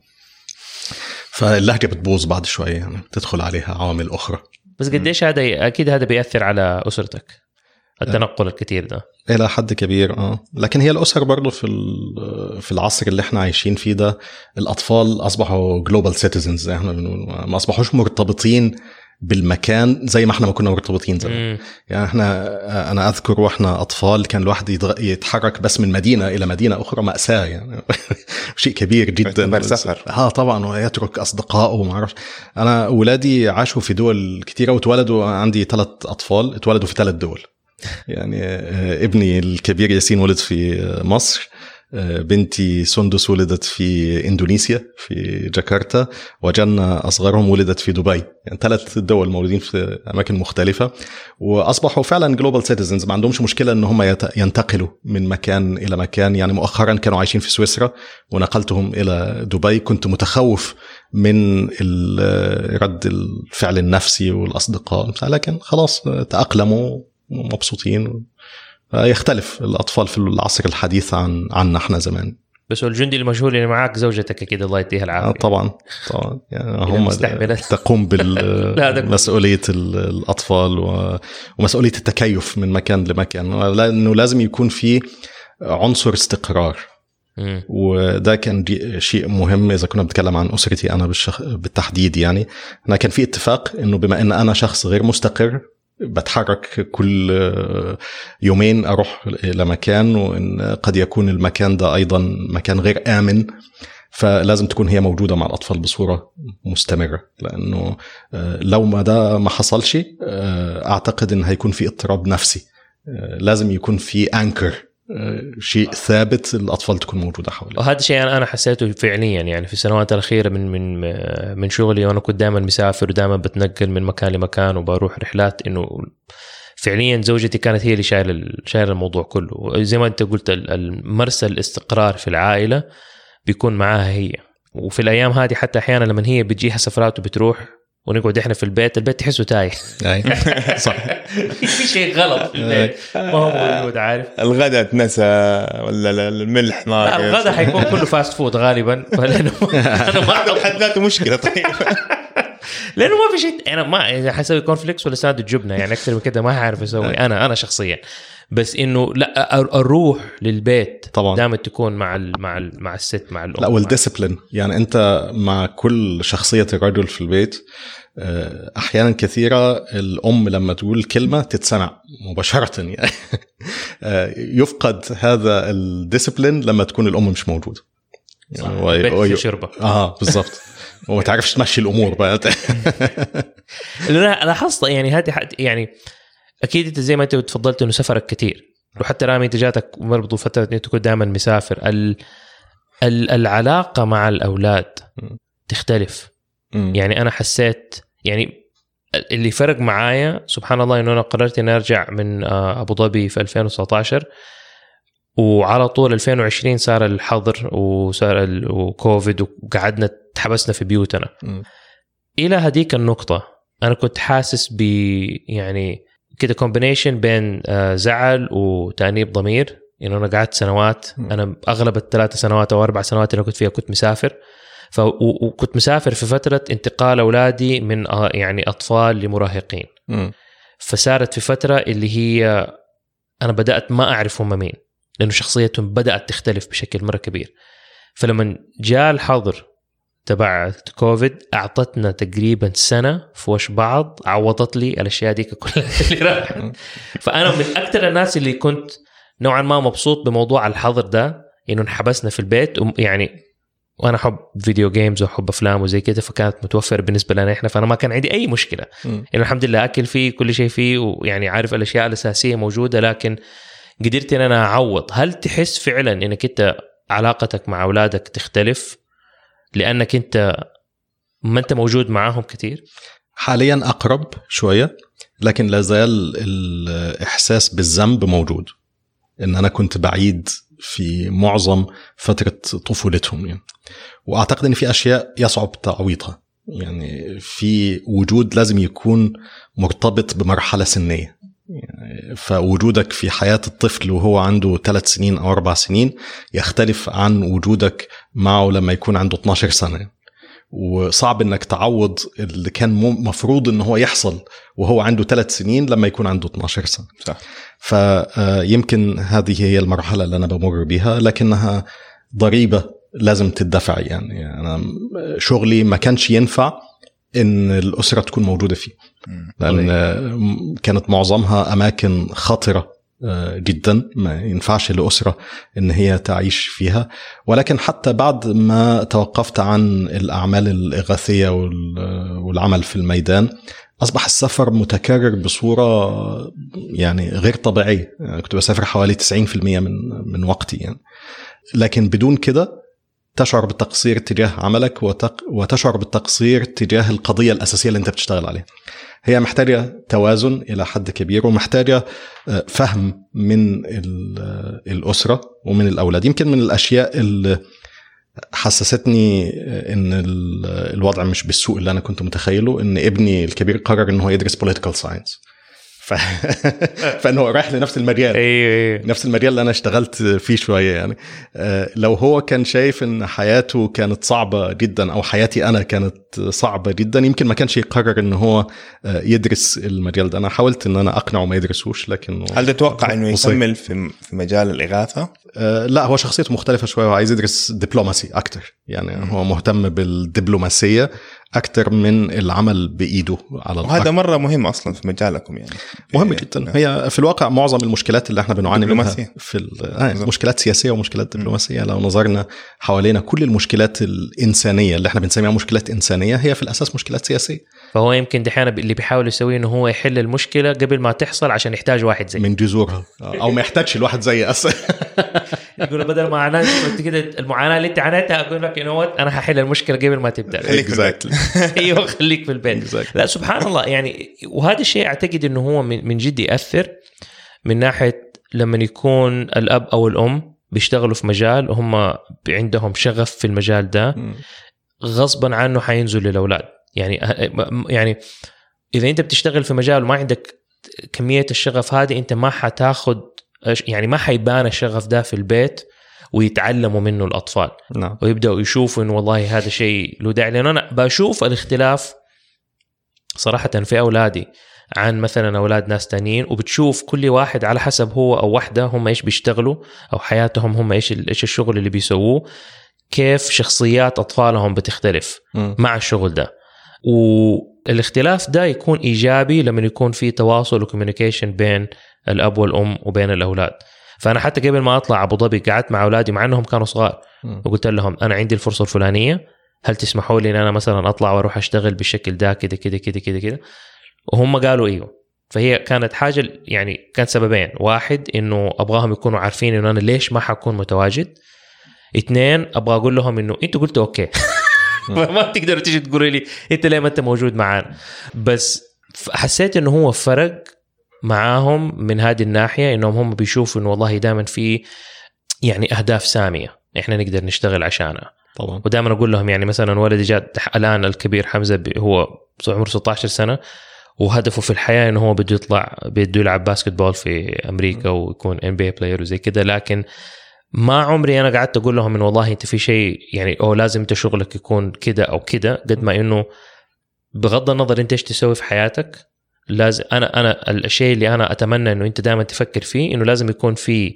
فاللهجة بتبوظ بعد شوية يعني تدخل عليها عوامل أخرى. بس قديش هذا أكيد هذا بيأثر على أسرتك التنقل الكتير ده إلى حد كبير اه. لكن هي الأسر برضو في في العصر اللي احنا عايشين فيه ده الأطفال أصبحوا global citizens زي احنا بنقول، ما أصبحوش مرتبطين بالمكان زي ما احنا ما كنا مرتبطين زمان. يعني احنا انا اذكر واحنا اطفال كان الواحد يتحرك بس من مدينه الى مدينه اخرى مأساة يعني. شيء كبير جدا سفر. اه طبعا، ويترك اصدقائه وما اعرفش. انا اولادي عاشوا في دول كتيره وتولدوا، عندي ثلاث اطفال اتولدوا في ثلاث دول يعني. ابني الكبير ياسين ولد في مصر، بنتي سندس ولدت في إندونيسيا في جاكرتا، وجنة أصغرهم ولدت في دبي. يعني ثلاث دول مولودين في أماكن مختلفة وأصبحوا فعلا global citizens. ما عندهمش مشكلة أن هم ينتقلوا من مكان إلى مكان. يعني مؤخرا كانوا عايشين في سويسرا ونقلتهم إلى دبي. كنت متخوف من رد الفعل النفسي والأصدقاء، لكن خلاص تأقلموا ومبسوطين. يختلف الأطفال في العصر الحديث عن عنا احنا زمان. بس الجندي المشهور اللي معاك زوجتك كده الله يديها العافية. طبعا طبعا يعني هم تقوم بمسؤولية الأطفال ومسؤولية التكيف من مكان لمكان، لأنه لازم يكون في عنصر استقرار م. وده كان شيء مهم إذا كنا بنتكلم عن أسرتي أنا بالشخ... بالتحديد. يعني أنا كان في اتفاق إنه بما إن أنا شخص غير مستقر بتحرك كل يومين أروح لمكان، وإن قد يكون المكان ده أيضا مكان غير آمن، فلازم تكون هي موجودة مع الأطفال بصورة مستمرة، لأنه لو ما ده ما حصلش أعتقد إن هيكون في اضطراب نفسي. لازم يكون في أنكر، شيء ثابت الأطفال تكون موجودة حوالي. وهذا شيء أنا حسيته فعليا يعني في السنوات الأخيرة من من من شغلي، وأنا كنت دائما مسافر ودائما بتنقل من مكان لمكان وبروح رحلات، إنه فعليا زوجتي كانت هي اللي شايله شايله الموضوع كله. زي ما أنت قلت المرسى الاستقرار في العائلة بيكون معاها هي. وفي الأيام هذه حتى أحيانا لما هي بتجيها سفرات وبتروح ونقعد إحنا في البيت، البيت تحسه تايه. صح. في شيء غلط في البيت ما هو موجود، عارف. الغداء تنسى ولا الملح ناقص. الغداء حيكون كله فاست فود غالبا، فلأنه أنا ما هذا بحد ذاته مشكلة. طيب لأنه ما في شيء، أنا ما إذا حسوي كونفليكس ولا ساندويتش جبنة يعني أكثر من كده ما هعرف أسوي أنا أنا شخصيا. بس إنه لا أروح للبيت طبعا دائما تكون مع ال مع ال مع الست مع الأم. لا والديسيبلين، يعني أنت مع كل شخصية الرجل في البيت أحيانا كثيرة الأم لما تقول كلمة تتسمع مباشرة يعني. يفقد هذا الديسيبلين لما تكون الأم مش موجودة يعني وي... شربة آه بالضبط وما تعرفش تمشي الأمور بقى. لا لاحظت يعني هذه يعني أكيد أنت زي ما أنت تفضلت إنه سفرك كتير، وحتى رامي أنت جاتك برضو فترة أنت كنت دائما مسافر. ال... ال... العلاقة مع الأولاد تختلف. م. يعني أنا حسيت يعني اللي فرق معايا سبحان الله إنه أنا قررت إن أرجع من أبو ظبي في ألفين وتسعتاشر، وعلى طول ألفين وعشرين صار الحظر وصار الكوفيد وقعدنا تحبسنا في بيوتنا. م. إلى هذيك النقطة أنا كنت حاسس ب يعني كده كومبينيشن بين زعل وتأنيب ضمير، إنه أنا قعدت سنوات، أنا أغلب الثلاث سنوات أو أربع سنوات اللي كنت فيها كنت مسافر. ف وكنت مسافر في فترة انتقال أولادي من يعني أطفال لمراهقين. م. فصارت في فترة اللي هي أنا بدأت ما أعرف هم مين، لأنه شخصيتهم بدأت تختلف بشكل مرة كبير. فلما جاء الحظر تبع كوفيد أعطتنا تقريبا سنة في وش بعض، عوضت لي الأشياء دي كلها اللي راحت. فأنا من أكثر الناس اللي كنت نوعا ما مبسوط بموضوع الحظر ده، إنه انحبسنا في البيت يعني. وأنا أحب فيديو جيمز وأحب أفلام وزي كده، فكانت متوفر بالنسبة لنا إحنا، فأنا ما كان عندي أي مشكلة إنه الحمد لله أكل فيه كل شيء فيه، ويعني عارف الأشياء الأساسية موجودة. لكن قدرت إن أنا أعوض. هل تحس فعلا إنك أنت علاقتك مع أولادك تختلف لأنك أنت ما أنت موجود معاهم كتير؟ حاليا أقرب شوية، لكن لازال الإحساس بالذنب موجود، إن أنا كنت بعيد في معظم فترة طفولتهم يعني. وأعتقد إن في أشياء يصعب تعويضها، يعني في وجود لازم يكون مرتبط بمرحلة سنية يعني. فوجودك في حياة الطفل وهو عنده ثلاث سنين أو أربع سنين يختلف عن وجودك معه لما يكون عنده اثناشر سنة، وصعب إنك تعوض اللي كان مفروض إنه هو يحصل وهو عنده ثلاث سنين لما يكون عنده اثناشر سنة. صح. فيمكن هذه هي المرحلة اللي أنا بمر بها، لكنها ضريبة لازم تدفع يعني. أنا شغلي ما كانش ينفع إن الأسرة تكون موجودة فيه، لأن كانت معظمها أماكن خطرة جدا، ما ينفعش لأسرة إن هي تعيش فيها. ولكن حتى بعد ما توقفت عن الأعمال الإغاثية والعمل في الميدان، أصبح السفر متكرر بصورة يعني غير طبيعية. يعني كنت بسافر حوالي تسعين بالمئة من من وقتي يعني. لكن بدون كده تشعر بالتقصير تجاه عملك وتشعر بالتقصير تجاه القضية الأساسية اللي أنت بتشتغل عليها. هي محتاجة توازن إلى حد كبير، ومحتاجة فهم من الأسرة ومن الأولاد. يمكن من الأشياء اللي حسستني إن الوضع مش بالسوء اللي أنا كنت متخيله، إن ابني الكبير قرر إنه يدرس political science. ف... فانه رايح لنفس المجال. أيوة. نفس المجال اللي انا اشتغلت فيه شويه يعني. لو هو كان شايف ان حياته كانت صعبه جدا او حياتي انا كانت صعبه جدا يمكن ما كانش يقرر ان هو يدرس المجال ده. انا حاولت ان انا اقنعه ما يدرسوش لكن هل تتوقع انه يكمل في في مجال الاغاثه؟ لا هو شخصيته مختلفه شويه وعايز يدرس دبلوماسي اكتر يعني. م. هو مهتم بالدبلوماسيه أكتر من العمل بإيده على الأرض. وهذا مرة مهم أصلا في مجالكم يعني. مهم جدا. هي في الواقع معظم المشكلات اللي احنا بنعاني منها في آه مشكلات سياسية ومشكلات دبلوماسية. لو نظرنا حوالينا كل المشكلات الإنسانية اللي احنا بنسميها مشكلات إنسانية هي في الأساس مشكلات سياسية. فهو يمكن دحين اللي بيحاول يسويه إنه هو يحل المشكلة قبل ما تحصل عشان يحتاج واحد زي من جذورها أو ما يحتاجش الواحد زي أصلا. يقول بدل ما أنا كده المعاناة اللي أنت عانيتها أقول لك إنه أنا هحل المشكلة قبل ما تبدأ. Exactly. ايوه خليك في البيت. لا سبحان الله يعني. وهذا الشيء اعتقد انه هو من جد ياثر من ناحيه لما يكون الاب او الام بيشتغلوا في مجال وهم عندهم شغف في المجال ده غصبا عنه حينزل للاولاد. يعني يعني اذا انت بتشتغل في مجال وما عندك كميه الشغف هذه انت ما حتاخد يعني ما حيبان الشغف ده في البيت ويتعلموا منه الأطفال. نعم. ويبدأوا يشوفوا إنه والله هذا شيء له داعي. لأن أنا بشوف الاختلاف صراحة في أولادي عن مثلا أولاد ناس تانيين وبتشوف كل واحد على حسب هو أو واحدة هم إيش بيشتغلوا أو حياتهم هم إيش إيش الشغل اللي بيسووه كيف شخصيات أطفالهم بتختلف م. مع الشغل ده. والاختلاف ده يكون إيجابي لما يكون في تواصل وكوميونيكيشن بين الأب والأم وبين الأولاد. فأنا حتى قبل ما أطلع أبو ظبي قعدت مع أولادي مع أنهم كانوا صغار وقلت لهم أنا عندي الفرصة الفلانية هل تسمحوا لي أن أنا مثلا أطلع وأروح أشتغل بالشكل ده كده كده كده كده كده وهم قالوا إيوه. فهي كانت حاجة يعني كان سببين. واحد إنه أبغاهم يكونوا عارفين إنه أنا ليش ما حكون متواجد. اثنين أبغى أقول لهم إنه أنتوا قلتوا أوكي ما تقدروا تيجي تقولوا لي أنت ليه ما أنت موجود معانا. بس حسيت إنه هو فرق معاهم من هذه الناحية إنهم هم بيشوفوا إنه والله دائما في يعني أهداف سامية إحنا نقدر نشتغل عشانها. طبعا. ودائما أقول لهم يعني مثلا ولدي جاء الآن الكبير حمزة هو عمره ستة عشر سنة وهدفه في الحياة إنه هو بده يطلع بده يلعب باسكتبول في أمريكا ويكون إن بي إيه بلاير وزي كده. لكن ما عمري أنا قعدت أقول لهم إنه والله أنت في شيء يعني أو لازم أنت شغلك يكون كده أو كده. قد ما إنه بغض النظر أنت إيش تسوي في حياتك لازم أنا أنا الشيء اللي أنا أتمنى إنه أنت دائما تفكر فيه إنه لازم يكون في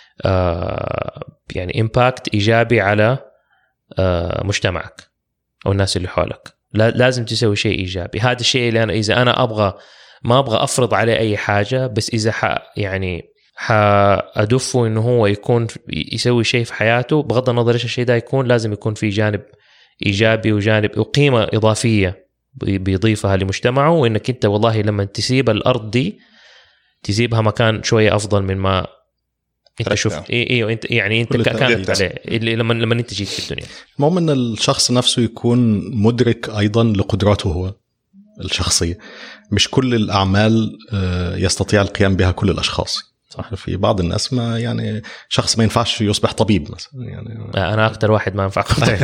آه يعني إمباكت إيجابي على آه مجتمعك أو الناس اللي حولك. لازم تسوي شيء إيجابي. هذا الشيء اللي أنا إذا أنا أبغى ما أبغى أفرض عليه أي حاجة بس إذا ح يعني حأدفه إنه هو يكون يسوي شيء في حياته بغض النظر إيش الشيء ده يكون لازم يكون في جانب إيجابي وجانب وقيمة إضافية بيضيفها لمجتمعه. وإنك أنت والله لما تسيب الأرض دي تسيبها مكان شوية أفضل من ما أنت شفت. إيه إيه أنت يعني أنت كانت عليه اللي لما لما أنت جيت في الدنيا. المهم إن الشخص نفسه يكون مدرك أيضا لقدراته هو الشخصية. مش كل الأعمال يستطيع القيام بها كل الأشخاص. صح. في بعض الناس ما يعني شخص ما ينفعش يصبح طبيب مثلا يعني. أنا أكتر واحد ما ينفع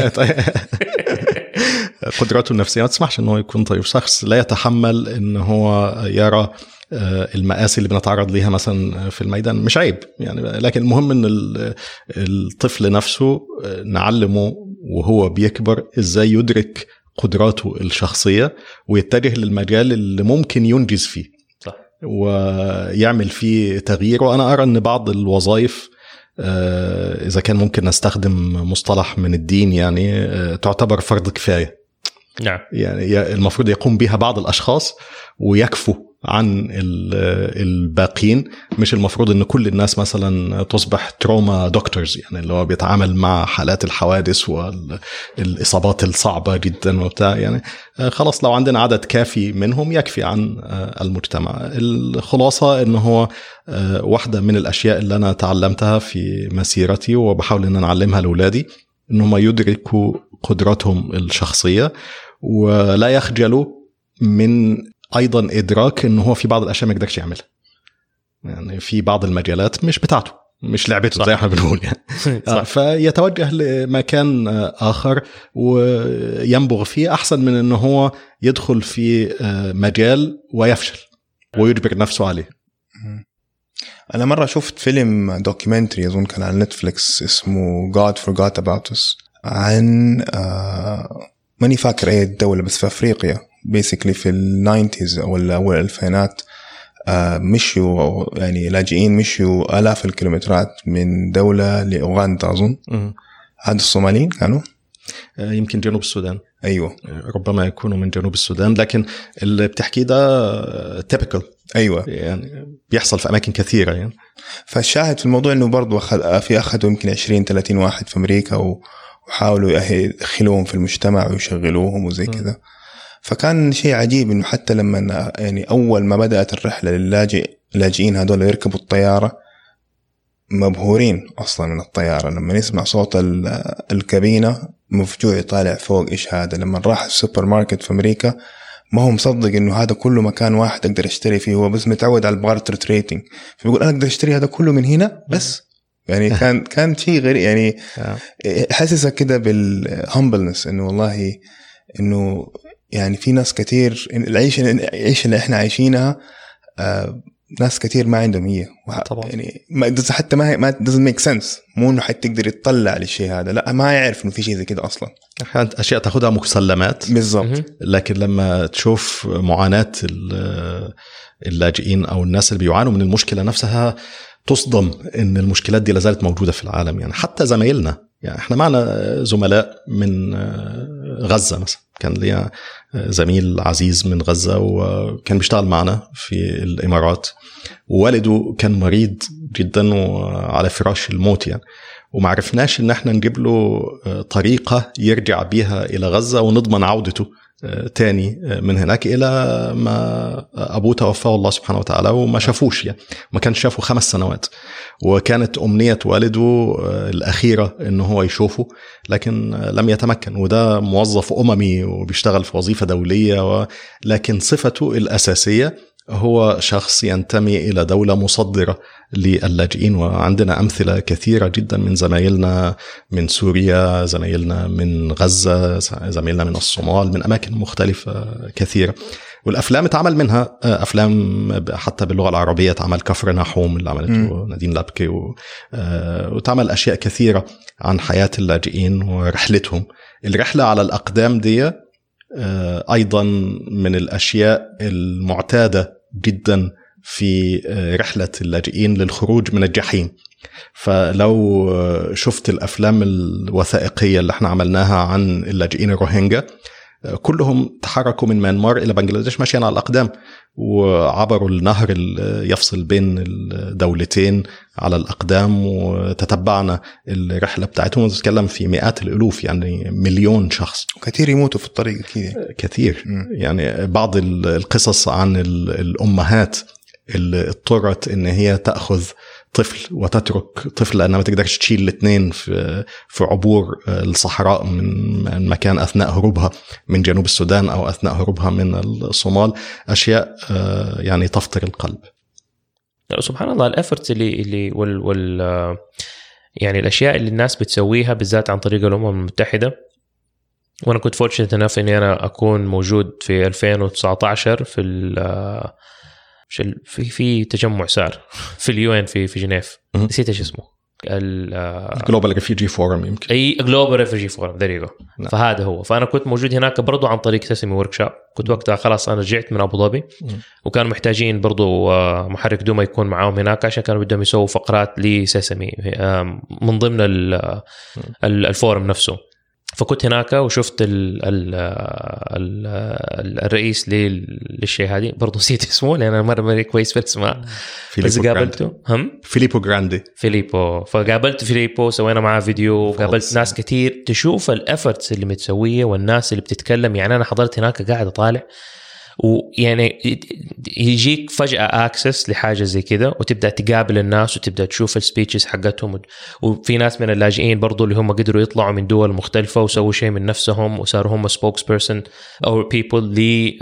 قدراته النفسية ما تسمحش إنه يكون طيب. شخص لا يتحمل إنه هو يرى المآسي اللي بنتعرض ليها مثلا في الميدان مش عيب يعني. لكن المهم إن الطفل نفسه نعلمه وهو بيكبر إزاي يدرك قدراته الشخصية ويتجه للمجال اللي ممكن ينجز فيه. صح. ويعمل فيه تغيير. وأنا أرى أن بعض الوظائف إذا كان ممكن نستخدم مصطلح من الدين يعني تعتبر فرض كفاية. نعم. يعني المفروض يقوم بها بعض الأشخاص ويكفوا عن الباقين. مش المفروض ان كل الناس مثلا تصبح تروما دكتورز يعني اللي هو بيتعامل مع حالات الحوادث والإصابات الصعبة جدا وبتاع يعني. خلاص لو عندنا عدد كافي منهم يكفي عن المجتمع. الخلاصة انه هو واحدة من الأشياء اللي أنا تعلمتها في مسيرتي وبحاول ان أنا أعلمها لأولادي انهم يدركوا قدراتهم الشخصية ولا يخجلوا من أيضا إدراك إنه هو في بعض الأشياء ما يقدرش يعملها. يعني في بعض المجالات مش بتاعته مش لعبته زي ما بنقول يعني. فيتوجه لمكان آخر وينبغ فيه أحسن من إنه هو يدخل في مجال ويفشل ويجبر نفسه عليه. أنا مرة شفت فيلم دوكيومنتري أظن كان على نتفليكس اسمه God Forgot About Us عن آه ماني فاكر أي دولة بس في أفريقيا basically في الناينتيز أو أول الألفينات. آه مشوا يعني لاجئين مشوا آلاف الكيلومترات من دولة لأوغندا أظن. هذا الصوماليين كانوا يمكن جنوب السودان. أيوة ربما يكونوا من جنوب السودان لكن اللي بتحكيه ده typical. أيوة يعني بيحصل في أماكن كثيرة يعني. فالشاهد في الموضوع إنه برضو أخذ في أخذوا يمكن عشرين ثلاثين واحد في أمريكا وحاولوا يدخلوهم في المجتمع ويشغلوهم وزي كذا. فكان شيء عجيب إنه حتى لما يعني أول ما بدأت الرحلة للاجئ اللاجئين هذول يركبوا الطيارة مبهورين أصلا من الطيارة لما نسمع صوت الكابينة مفجوع يطالع فوق إيش هذا. لما راح السوبر ماركت في أمريكا ما هو مصدق إنه هذا كله مكان واحد أقدر أشتري فيه هو بس متعود على البارتر تريدينج فبيقول أنا أقدر أشتري هذا كله من هنا بس يعني كان كان شيء غريب يعني حسسك كده بالهمبلنس إنه والله إنه يعني في ناس كتير العيش العيش اللي إحنا عايشينها آه ناس كتير ما عندهم هي طبعا. يعني ما حتى ما ما doesn't make sense مو إنه حتى تقدر يطلع للشيء هذا لا ما يعرف إنه في شيء زي كده أصلا. أشياء تأخذها مسلمات بالضبط لكن لما تشوف معاناة اللاجئين أو الناس اللي بيعانوا من المشكلة نفسها تصدم إن المشكلات دي لازالت موجودة في العالم. يعني حتى زمايلنا يعني إحنا معنا زملاء من غزة مثلا كان لي زميل عزيز من غزة وكان بيشتغل معنا في الإمارات ووالده كان مريض جدا وعلى فراش الموت يعني ومعرفناش إن احنا نجيب له طريقة يرجع بيها إلى غزة ونضمن عودته تاني من هناك إلى ما أبوه توفاه الله سبحانه وتعالى وما شافوش يعني ما كان شافه خمس سنوات وكانت أمنية والده الأخيرة إنه هو يشوفه لكن لم يتمكن وده موظف أممي وبيشتغل في وظيفة دولية لكن صفته الأساسية هو شخص ينتمي إلى دولة مصدرة للاجئين وعندنا أمثلة كثيرة جدا من زمايلنا من سوريا زمايلنا من غزة زمايلنا من الصومال من أماكن مختلفة كثيرة والأفلام اتعمل منها أفلام حتى باللغة العربية اتعمل كفر نحوم اللي عملته نادين لابكي وتعمل أشياء كثيرة عن حياة اللاجئين ورحلتهم. الرحلة على الأقدام دي أيضا من الأشياء المعتادة جدا في رحلة اللاجئين للخروج من الجحيم. فلو شفت الأفلام الوثائقية اللي احنا عملناها عن اللاجئين الروهينجا كلهم تحركوا من ميانمار إلى بنغلاديش ماشيين على الأقدام وعبروا النهر اللي يفصل بين الدولتين على الأقدام وتتبعنا الرحلة بتاعتهم ونتكلم في مئات الألوف يعني مليون شخص وكثير يموتوا في الطريق كده. كثير م. يعني بعض القصص عن الأمهات اللي اضطرت إن هي تأخذ طفل وتترك طفل لأنها ما تقدرش تشيل الاثنين في في عبور الصحراء من مكان أثناء هروبها من جنوب السودان أو أثناء هروبها من الصومال. أشياء يعني تفطر القلب. سبحان الله الأفرت اللي اللي وال وال يعني الأشياء اللي الناس بتسويها بالذات عن طريق الأمم المتحدة. وأنا كنت fortunate enough إني أنا أكون موجود في ألفين وتسعة عشر في ال في في تجمع سار في اليو ان في في جنيف نسيت ايش اسمه الجلوبال ريفيجي فورم يمكن اي جلوبال ريفيجي فورم ذريغو فهذا هو. فانا كنت موجود هناك برضو عن طريق سيسمي وركشوب. كنت وقتها خلاص انا رجعت من ابو ظبي وكانوا محتاجين برضو محرك دوما يكون معاهم هناك عشان كانوا بدهم يسووا فقرات لسيسمي من ضمن الفورم نفسه. فكنت هناك وشفت ال ال ال الرئيس للشيء هذه برضو نسيت اسمه لأن أنا مرة مرة كويس في الاسماء بس قابلته هم فيليبو جراندي فيليبو فقابلت فيليبو سوينا معاه فيديو وقابلت ناس كتير تشوف الأفرتس اللي متسوية والناس اللي بتتكلم. يعني أنا حضرت هناك قاعد أطالع ويعني يجيك فجأة اكسس لحاجة زي كده وتبدأ تقابل الناس وتبدأ تشوف السبيتشز حقتهم. وفي ناس من اللاجئين برضو اللي هم قدروا يطلعوا من دول مختلفة وسووا شيء من نفسهم وصاروا هم spokes person أو people لي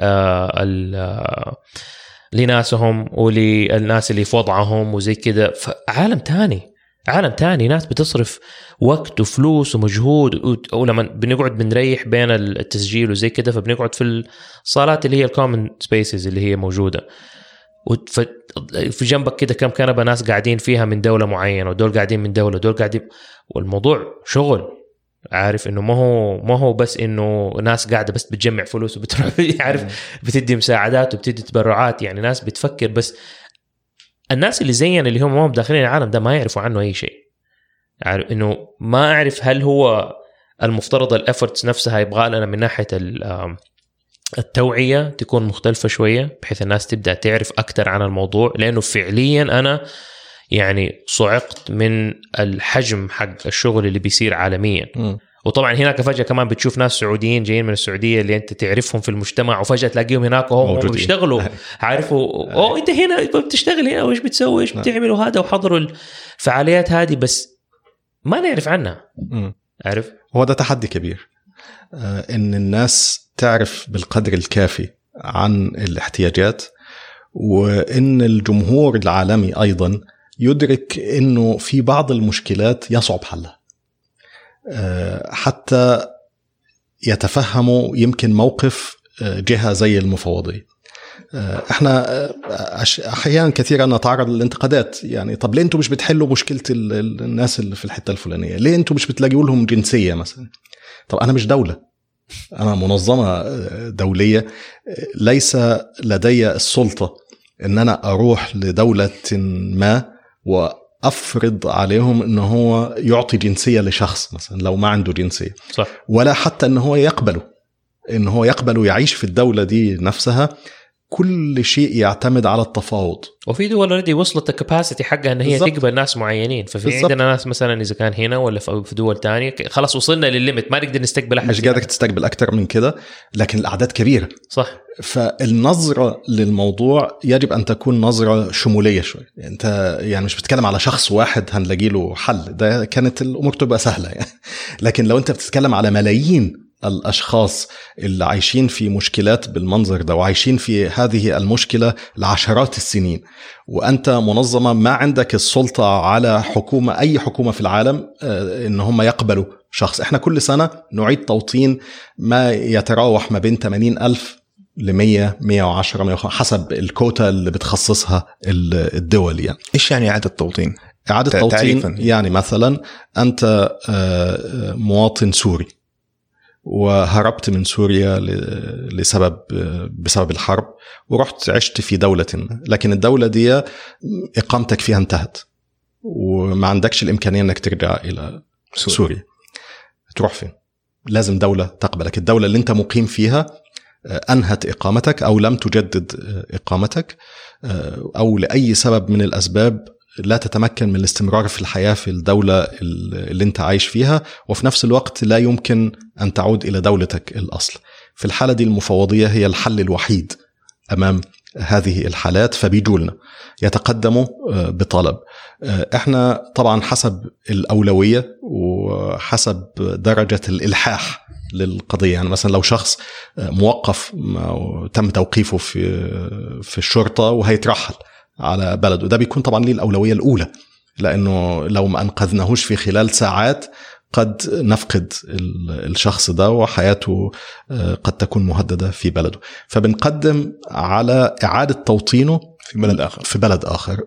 آه لناسهم وللناس اللي في وضعهم وزي كده. فعالم تاني عالم تاني ناس بتصرف وقت وفلوس ومجهود. ولما بنقعد بنريح بين التسجيل وزي كده فبنقعد في الصالات اللي هي الكومن سبيسز اللي هي موجودة وفي جنبك كده كم كنبة ناس قاعدين فيها من دولة معينة ودول قاعدين من دولة ودول قاعدين، والموضوع شغل. عارف انه ما هو ما هو بس انه ناس قاعده بس بتجمع فلوس وبتروح عارف بتدي مساعدات وبتدي تبرعات، يعني ناس بتفكر. بس الناس اللي زينا اللي هم ما هم داخلين العالم ده ما يعرفوا عنه اي شيء. عارف انه ما اعرف هل هو المفترض الافورتس نفسها يبغى لنا من ناحيه التوعيه تكون مختلفه شويه بحيث الناس تبدا تعرف اكثر عن الموضوع، لانه فعليا انا يعني صعقت من الحجم حق الشغل اللي بيصير عالميا. م. وطبعا هناك فجأة كمان بتشوف ناس سعوديين جايين من السعودية اللي انت تعرفهم في المجتمع، وفجأة تلاقيهم هناك وهم بيشتغلوا عارفوا او انت هنا بتشتغل هنا وايش بتسوي ايش بتعملوا هذا، وحضروا الفعاليات هذه بس ما نعرف عنها. م. عارف هو ده تحدي كبير، آه ان الناس تعرف بالقدر الكافي عن الاحتياجات، وان الجمهور العالمي ايضا يدرك انه في بعض المشكلات يصعب حلها، حتى يتفهموا يمكن موقف جهة زي المفوضية. احنا احيانا كثيرا نتعرض للانتقادات، يعني طب ليه انتم مش بتحلوا مشكلة الناس اللي في الحتة الفلانية؟ ليه انتم مش بتلاقوا لهم جنسية مثلا؟ طب انا مش دولة، انا منظمة دولية، ليس لدي السلطة ان انا اروح لدولة ما وأفرض عليهم أنه هو يعطي جنسية لشخص مثلا لو ما عنده جنسية. صح. ولا حتى أنه هو يقبله أنه هو يقبله يعيش في الدولة دي نفسها. كل شيء يعتمد على التفاوض. وفي دول الذي وصلت الكاباسيتي حقها أن هي بالزبط. تقبل ناس معينين، ففي بالزبط. عندنا ناس مثلا إذا كان هنا ولا في دول تانية خلاص وصلنا للليمت، ما نقدر نستقبل أحد، مش قادر تستقبل أكتر من كده، لكن الأعداد كبيرة. صح. فالنظرة للموضوع يجب أن تكون نظرة شمولية شوي. أنت يعني مش بتتكلم على شخص واحد هنلاقي له حل، ده كانت الأمور تبقى سهلة يعني. لكن لو أنت بتتكلم على ملايين الأشخاص اللي عايشين في مشكلات بالمنظر ده وعايشين في هذه المشكلة لعشرات السنين، وأنت منظمة ما عندك السلطة على حكومة أي حكومة في العالم إن هم يقبلوا شخص. إحنا كل سنة نعيد توطين ما يتراوح ما بين ثمانين ألف لمية مية وعشرة مية وخمسين حسب الكوتا اللي بتخصصها الدول. يعني إيش يعني إعادة توطين؟ إعادة توطين يعني مثلا أنت مواطن سوري وهربت من سوريا لسبب بسبب الحرب ورحت عشت في دولة ما، لكن الدولة دي إقامتك فيها انتهت وما عندكش الإمكانية أنك ترجع إلى سوريا, سوريا. تروح فين؟ لازم دولة تقبلك. الدولة اللي أنت مقيم فيها أنهت إقامتك أو لم تجدد إقامتك أو لأي سبب من الأسباب لا تتمكن من الاستمرار في الحياة في الدولة اللي انت عايش فيها، وفي نفس الوقت لا يمكن أن تعود إلى دولتك الأصل. في الحالة دي المفوضية هي الحل الوحيد أمام هذه الحالات، فبيجولنا يتقدموا بطلب. احنا طبعا حسب الأولوية وحسب درجة الإلحاح للقضية. يعني مثلا لو شخص موقف تم توقيفه في في الشرطة وهيترحل على بلده، ده بيكون طبعا ليه الأولوية الأولى، لأنه لو ما أنقذناهوش في خلال ساعات قد نفقد الشخص ده وحياته قد تكون مهددة في بلده. فبنقدم على إعادة توطينه في بلد آخر في بلد آخر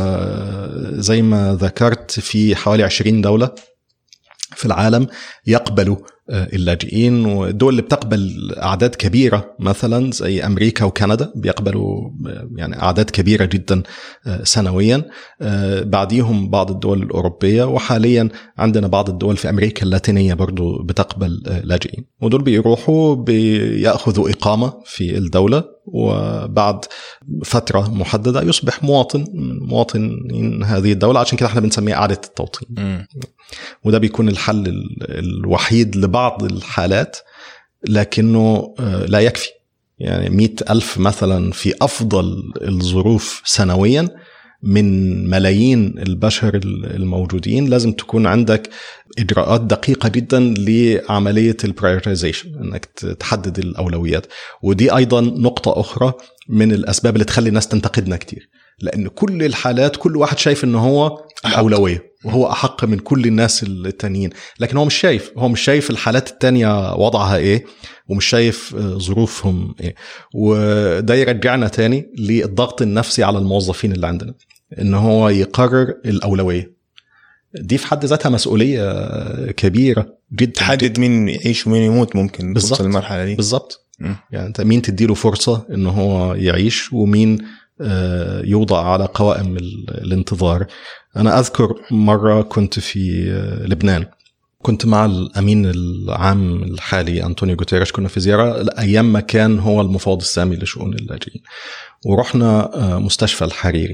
وزي ما ذكرت في حوالي عشرين دولة في العالم يقبلوا اللاجئين، والدول اللي بتقبل أعداد كبيرة مثلا زي أمريكا وكندا بيقبلوا يعني أعداد كبيرة جدا سنويا، بعديهم بعض الدول الأوروبية، وحاليا عندنا بعض الدول في أمريكا اللاتينية برضو بتقبل لاجئين، ودول بيروحوا بيأخذوا إقامة في الدولة وبعد فترة محددة يصبح مواطن مواطن هذه الدولة. عشان كده احنا بنسميه إعادة التوطين، م. وده بيكون الحل الوحيد لبعض الحالات، لكنه لا يكفي. يعني مئة ألف مثلا في أفضل الظروف سنويا من ملايين البشر الموجودين، لازم تكون عندك إجراءات دقيقة جدا لعملية البرايورتيزيشن، أنك تحدد الأولويات. ودي أيضا نقطة أخرى من الأسباب اللي تخلي الناس تنتقدنا كتير، لأن كل الحالات كل واحد شايف إنه هو الأولوية وهو أحق من كل الناس التانيين، لكن هو مش شايف هو مش شايف الحالات التانية وضعها إيه ومش شايف ظروفهم إيه. وده يرجعنا تاني للضغط النفسي على الموظفين اللي عندنا، إنه هو يقرر الأولوية. دي في حد ذاتها مسؤولية كبيرة جدا، تحدد مين يعيش ومين يموت. ممكن توصل المرحلة دي بالضبط. يعني أنت مين تديله فرصة إنه هو يعيش ومين يوضع على قوائم الانتظار. أنا أذكر مرة كنت في لبنان، كنت مع الأمين العام الحالي أنطونيو غوتيريش، كنا في زيارة أيام ما كان هو المفوض السامي لشؤون اللاجئين، ورحنا مستشفى الحريري،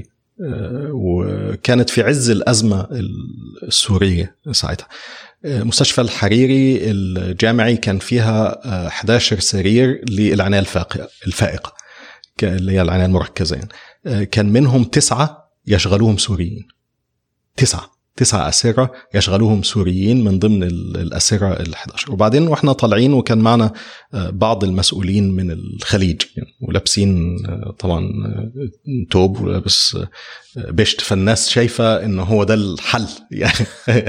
وكانت في عز الأزمة السورية ساعتها. مستشفى الحريري الجامعي كان فيها إحدى عشر سرير للعناية الفائقة الفائقة اللي هي العناية المركزة يعني. كان منهم تسعة يشغلوهم سوريين، تسعة تسعة أسرة يشغلوهم سوريين من ضمن الأسرة الأحد عشر. وبعدين وإحنا طالعين وكان معنا بعض المسؤولين من الخليج يعني، ولابسين طبعا توب ولابس بشت، فالناس شايفة إنه هو ده الحل يعني.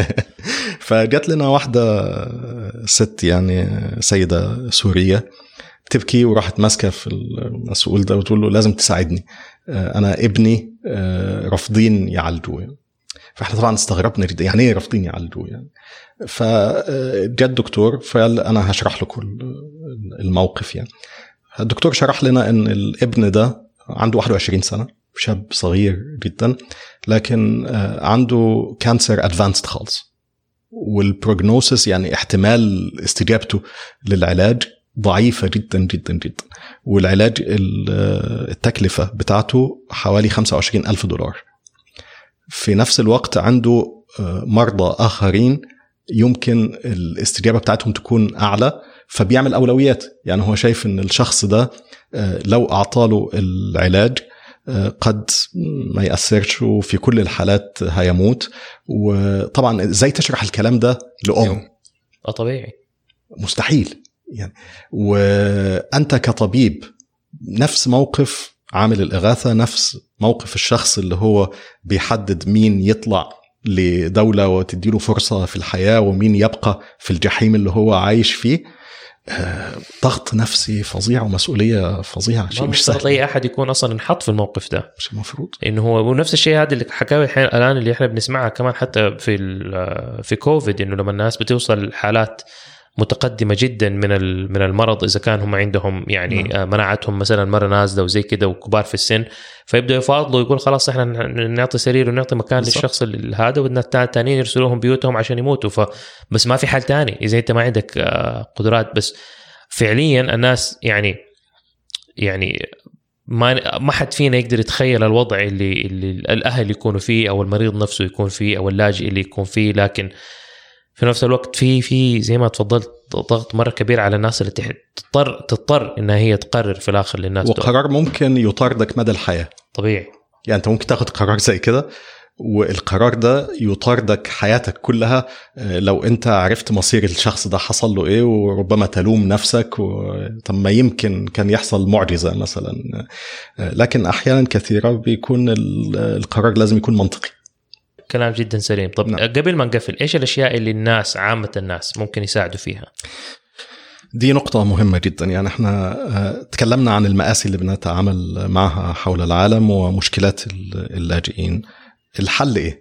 فجات لنا واحدة ست يعني سيدة سورية تبكي، وراحت ماسكة في المسؤول ده وتقول له لازم تساعدني، أنا ابني رافضين يعالجوه يعني. فاحنا طبعا استغربنا جدا، يعني ايه رافضين يعالجوه يعني. فجاء الدكتور فقال انا هشرح لكم الموقف يعني. الدكتور شرح لنا ان الابن ده عنده واحد وعشرين سنة، شاب صغير جدا، لكن عنده كانسر ادفانسد خالص، والبروجنوسيس يعني احتمال استجابته للعلاج ضعيفة جدا جدا جدا، والعلاج التكلفة بتاعته حوالي خمسة وعشرين ألف دولار. في نفس الوقت عنده مرضى آخرين يمكن الاستجابة بتاعتهم تكون أعلى، فبيعمل أولويات. يعني هو شايف أن الشخص ده لو أعطاله العلاج قد ما يأثرش وفي كل الحالات هيموت. وطبعا زي تشرح الكلام ده لأم؟ طبيعي مستحيل يعني. وأنت كطبيب نفس موقف عامل الإغاثة، نفس موقف الشخص اللي هو بيحدد مين يطلع لدولة وتديله فرصة في الحياة ومين يبقى في الجحيم اللي هو عايش فيه. ضغط نفسي فظيع ومسؤولية فظيعة، شيء مش سهل. أي أحد يكون أصلا انحط في الموقف ده، مش المفروض إنه هو. ونفس الشيء هذا اللي حكاه الآن اللي إحنا بنسمعها كمان حتى في في كوفيد، إنه لما الناس بتوصل حالات متقدمة جدا من من المرض، إذا كان هم عندهم يعني نعم. مناعتهم مثلا مرة نازلة وزي كده وكبار في السن، فيبدأ يفاضلوا يقول خلاص إحنا نعطي سرير ونعطي مكان بالضبط للشخص هذا، وإن التانيين يرسلوهم بيوتهم عشان يموتوا. فبس ما في حل تاني إذا أنت ما عندك قدرات. بس فعليا الناس يعني يعني ما ما حد فينا يقدر يتخيل الوضع اللي, اللي الأهل يكونوا فيه أو المريض نفسه يكون فيه أو اللاجئ اللي يكون فيه. لكن في نفس الوقت في في زي ما تفضلت ضغط مرة كبير على الناس اللي تضطر تضطر إنها هي تقرر في الآخر للناس. وقرار دول. ممكن يطاردك مدى الحياة. طبيعي يعني أنت ممكن تاخد قرار زي كده، والقرار ده يطاردك حياتك كلها لو أنت عرفت مصير الشخص ده حصل له إيه، وربما تلوم نفسك و... طب ما يمكن كان يحصل معجزة مثلا. لكن أحيانا كثيرة بيكون القرار لازم يكون منطقي. كلام جدا سليم. طب نعم. قبل ما نقفل، إيش الأشياء اللي الناس عامة الناس ممكن يساعدوا فيها؟ دي نقطة مهمة جدا. يعني احنا تكلمنا عن المآسي اللي بنتعامل معها حول العالم ومشكلات اللاجئين. الحل إيه؟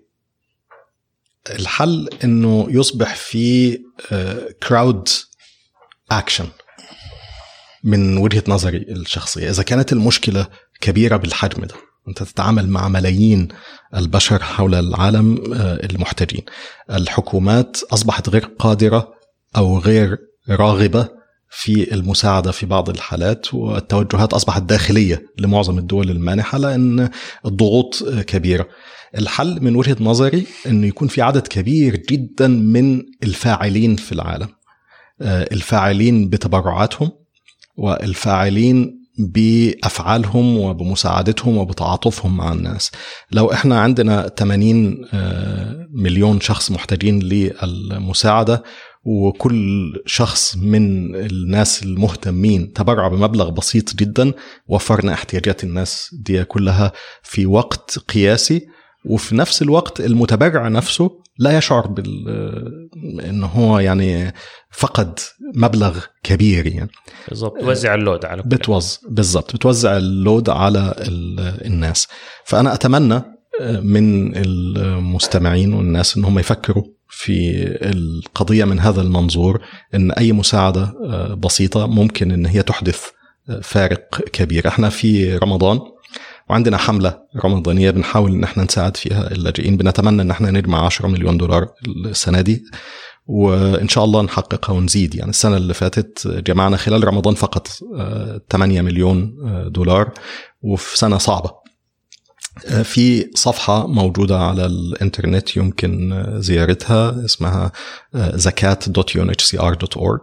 الحل إنه يصبح في كراود أكشن من وجهة نظري الشخصية. إذا كانت المشكلة كبيرة بالحجم ده، أنت تتعامل مع ملايين البشر حول العالم المحتاجين، الحكومات أصبحت غير قادرة أو غير راغبة في المساعدة في بعض الحالات، والتوجهات أصبحت داخلية لمعظم الدول المانحة لأن الضغوط كبيرة. الحل من وجهة نظري أنه يكون في عدد كبير جدا من الفاعلين في العالم، الفاعلين بتبرعاتهم والفاعلين بأفعالهم وبمساعدتهم وبتعاطفهم مع الناس. لو احنا عندنا ثمانين مليون شخص محتاجين للمساعدة وكل شخص من الناس المهتمين تبرع بمبلغ بسيط جدا، وفرنا احتياجات الناس دي كلها في وقت قياسي. وفي نفس الوقت المتبرع نفسه لا يشعر بال انه هو يعني فقد مبلغ كبير يعني. بالضبط، توزع اللود على كل بتوزع بالضبط بتوزع اللود على الناس. فأنا أتمنى من المستمعين والناس إنهم يفكروا في القضية من هذا المنظور، إن أي مساعدة بسيطة ممكن إن هي تحدث فارق كبير. إحنا في رمضان وعندنا حملة رمضانية بنحاول إن إحنا نساعد فيها اللاجئين. بنتمنى إن إحنا نجمع عشرة مليون دولار السنة دي، وإن شاء الله نحققها ونزيد. يعني السنة اللي فاتت جمعنا خلال رمضان فقط ثمانية مليون دولار، وفي سنة صعبة. في صفحة موجودة على الإنترنت يمكن زيارتها، اسمها زكاة دوت يو إن إتش سي آر دوت أورج،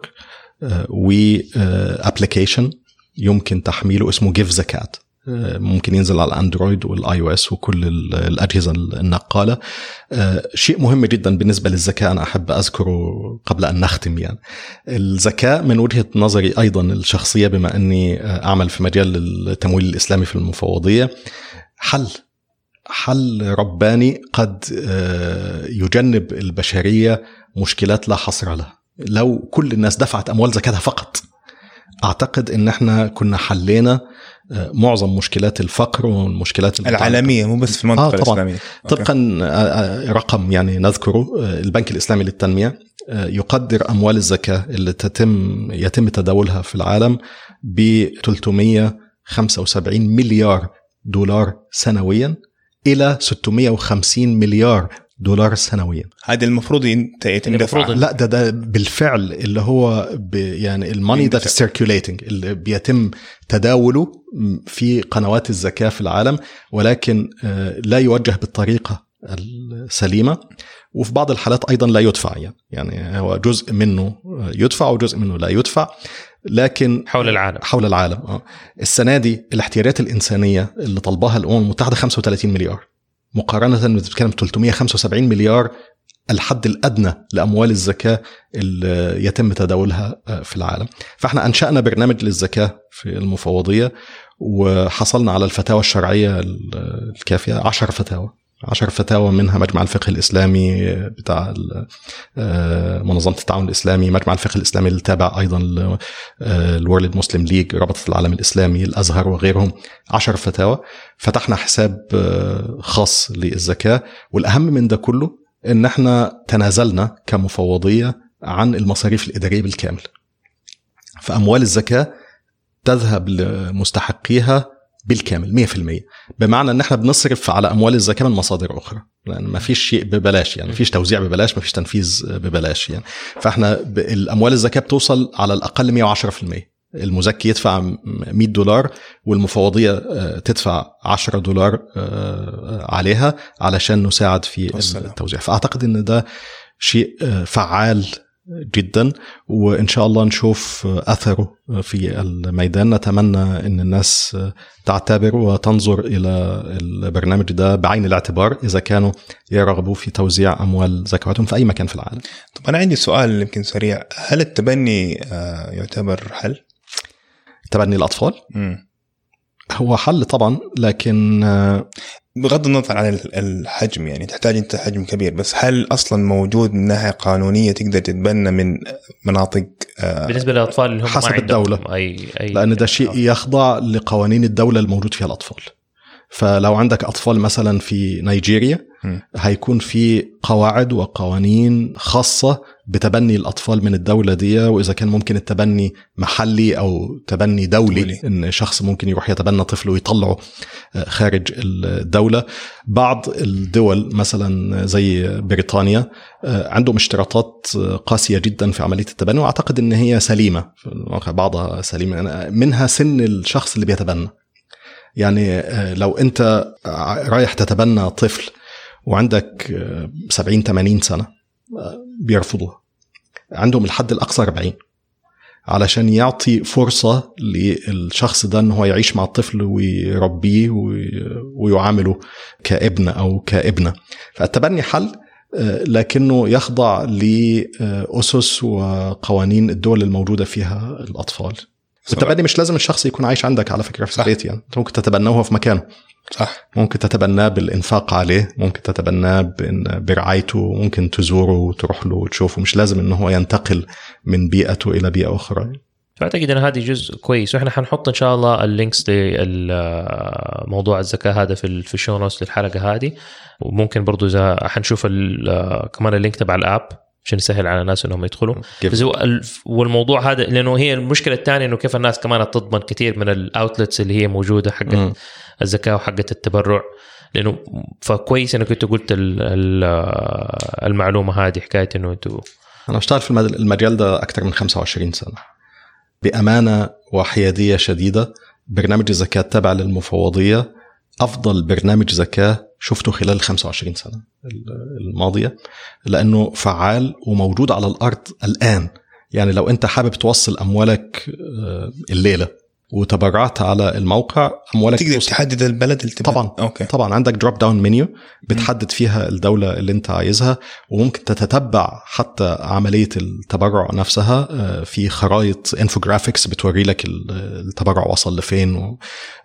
وأبليكيشن يمكن تحميله اسمه جيف زكاة، ممكن ينزل على الأندرويد والآي أو إس وكل الأجهزة النقالة. شيء مهم جدا بالنسبة للزكاة أنا أحب أذكره قبل أن نختم. يعني الزكاة من وجهة نظري أيضا الشخصية، بما أني أعمل في مجال التمويل الإسلامي في المفوضية، حل حل رباني قد يجنب البشرية مشكلات لا حصر لها. لو كل الناس دفعت أموال زكاتها فقط، أعتقد أن احنا كنا حلينا معظم مشكلات الفقر والمشكلات العالمية، مو بس في المنطقة آه الإسلامية. طبقا رقم يعني نذكره، البنك الإسلامي للتنمية يقدر أموال الزكاة اللي تتم يتم تداولها في العالم ب ثلاثمائة وخمسة وسبعين مليار دولار سنويا إلى ستمائة وخمسين مليار دولار سنويا. هذا المفروض يتم دفعه. لا ده ده بالفعل اللي هو يعني الماني ذات سيركيوليتنج اللي بيتم تداوله في قنوات الزكاة في العالم، ولكن لا يوجه بالطريقة السليمة، وفي بعض الحالات أيضا لا يدفع. يعني هو جزء منه يدفع وجزء منه لا يدفع، لكن حول العالم حول العالم آه. السنة دي الاحتياجات الإنسانية اللي طلبها الأمم المتحدة خمسة وثلاثين مليار، مقارنة بتتكلم ثلاثمائة وخمسة وسبعين مليار الحد الأدنى لأموال الزكاة اللي يتم تداولها في العالم. فاحنا أنشأنا برنامج للزكاة في المفوضية، وحصلنا على الفتاوى الشرعية الكافية، عشر فتاوى عشر فتاوى منها مجمع الفقه الإسلامي بتاع منظمة التعاون الإسلامي، مجمع الفقه الإسلامي التابع أيضا الورلد مسلم ليج، رابطة العالم الإسلامي، الأزهر وغيرهم. عشر فتاوى، فتحنا حساب خاص للزكاة. والأهم من ده كله إن احنا تنازلنا كمفوضية عن المصاريف الإدارية بالكامل، فأموال الزكاة تذهب لمستحقيها بالكامل مية بالمية، بمعنى ان احنا بنصرف على اموال الزكاه من مصادر اخرى، لان ما فيش شيء ببلاش. يعني ما فيش توزيع ببلاش، ما فيش تنفيذ ببلاش. يعني فاحنا الاموال الزكاه بتوصل على الاقل مية وعشرة بالمية. المزكي يدفع مية دولار والمفوضيه تدفع عشرة دولار عليها علشان نساعد في التوزيع. فاعتقد ان ده شيء فعال جدا، وإن شاء الله نشوف أثره في الميدان. نتمنى أن الناس تعتبر وتنظر إلى البرنامج ده بعين الاعتبار إذا كانوا يرغبوا في توزيع أموال زكواتهم في أي مكان في العالم. طب أنا عندي سؤال يمكن سريع، هل التبني يعتبر حل؟ تبني الأطفال؟ م. هو حل طبعا، لكن بغض النظر عن الحجم، يعني تحتاج انت حجم كبير، بس هل اصلا موجود من ناحيه قانونيه تقدر تتبنى من مناطق بالنسبه للاطفال اللي هم حسب ما الدوله؟ أي أي لان ده شيء يخضع لقوانين الدوله الموجود فيها الاطفال. فلو عندك أطفال مثلا في نيجيريا م. هيكون في قواعد وقوانين خاصة بتبني الأطفال من الدولة دي، وإذا كان ممكن التبني محلي أو تبني دولي, دولي. إن شخص ممكن يروح يتبنى طفل ويطلعه خارج الدولة. بعض الدول مثلا زي بريطانيا عندهم اشتراطات قاسية جدا في عملية التبني، وأعتقد إن هي سليمة، بعضها سليمة، منها سن الشخص اللي بيتبنى. يعني لو أنت رايح تتبنى طفل وعندك سبعين ثمانين سنة بيرفضوها، عندهم الحد الأقصى أربعين، علشان يعطي فرصة للشخص ده أنه يعيش مع الطفل ويربيه ويعامله كابن أو كابنة. فالتبني حل، لكنه يخضع لأسس وقوانين الدول الموجودة فيها الأطفال. والتبني مش لازم الشخص يكون عايش عندك على فكرة في البيت، يعني ممكن تتبنوه في مكانه. صح. ممكن تتبناه بالإنفاق عليه، ممكن تتبناه برعايته، ممكن تزوره وتروح له وتشوفه، مش لازم إنه هو ينتقل من بيئته إلى بيئة أخرى. فأعتقد أن هذه جزء كويس، وإحنا حنحط إن شاء الله اللينكس لموضوع الزكاة هذا في في الشو نوتس للحلقة هذه، وممكن برضو إذا حنشوف كمان اللينك تبع الآب عشان يسهل على الناس إنهم يدخلوا. والموضوع هذا لأنه هي المشكلة الثانية إنه كيف الناس كمان تضمن كثير من الأوتلتس اللي هي موجودة حقت الزكاة وحقت التبرع، لأنه فكويس إنه كنت قلت المعلومة هذه، حكاية إنه أنتوا. أنا اشتغل في المجال ده أكثر من خمسة وعشرين سنة بأمانة وحيادية شديدة. برنامج الزكاة تابع للمفوضية أفضل برنامج زكاة شفته خلال خمسة وعشرين سنة الماضية، لأنه فعال وموجود على الأرض الآن. يعني لو أنت حابب توصل أموالك الليلة وتبرعت على الموقع، أموالك تقدر تحدد البلد اللي تبغى. طبعا أوكي. طبعا عندك دروب داون منيو بتحدد فيها الدولة اللي انت عايزها، وممكن تتتبع حتى عملية التبرع نفسها في خرائط انفوجرافيكس بتوري لك التبرع وصل لفين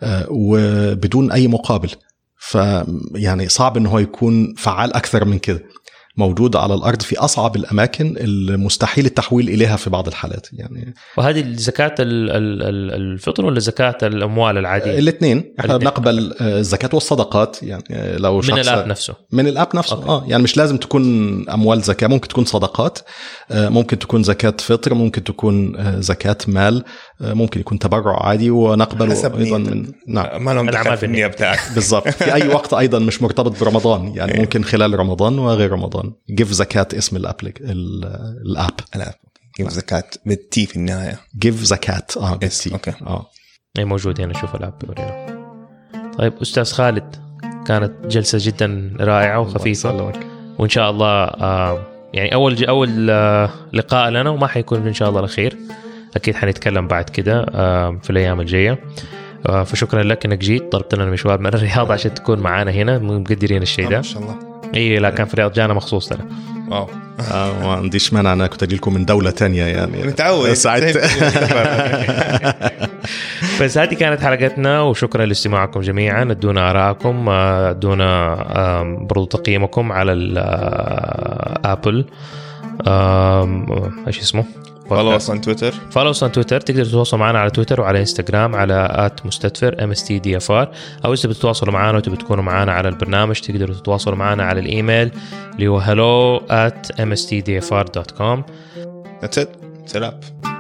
وبدون أي مقابل. فيعني صعب انه هو يكون فعال أكثر من كده، موجود على الأرض في أصعب الأماكن المستحيل التحويل إليها في بعض الحالات يعني. وهذه زكاة الفطر ولا زكاة الأموال العادية؟ الاثنين. احنا بنقبل الزكاة والصدقات، يعني لو من الآب نفسه من الآب نفسه أوكي. آه يعني مش لازم تكون أموال زكاة، ممكن تكون صدقات، ممكن تكون زكاة فطر، ممكن تكون زكاة مال، ممكن يكون تبرع عادي، ونقبل أيضا من نعم ما لهم دخل في النية بتاعك بالضبط. في أي وقت أيضا مش مرتبط برمضان، يعني ممكن خلال رمضان وغير رمضان. give زكاة اسم الأبليك الأب الأب give زكاة بالتي في النهاية give زكاة آه بالتي أوكي آه أي موجود هنا. شوف الأب بورينا. طيب أستاذ خالد، كانت جلسة جدا رائعة وخفيفة، وإن شاء الله آه يعني أول أول آه لقاء لنا، وما حيكون إن شاء الله الأخير، أكيد حنتكلم بعد كده آه في الأيام الجاية. آه فشكرا لك إنك جيت، طلبت لنا مشوار من الرياض عشان تكون معانا هنا، مقدرين الشيء ده ما شاء الله. إيه لا كان في الرياض جانا مخصوص ترى. واو آه ما عنديش مانع أنا كنت أجيلكم من دولة تانية يعني متعود سعيد. بس هذه كانت حلقتنا، وشكرا لاستماعكم جميعا. ادونا آراءكم، ادونا برضو تقييمكم على الابل، ايش اسمه، فولو اس on تويتر فولو اس on تويتر. تقدروا تتواصلوا معنا على تويتر وعلى انستغرام على آت مستدفر ام اس تي دي اف ار، او اذا بتتواصلوا معنا وتبوا تكونوا معنا على البرنامج تقدروا تتواصلوا معنا على الايميل اللي هو hello at m s t d f r dot com. That's it. سلام.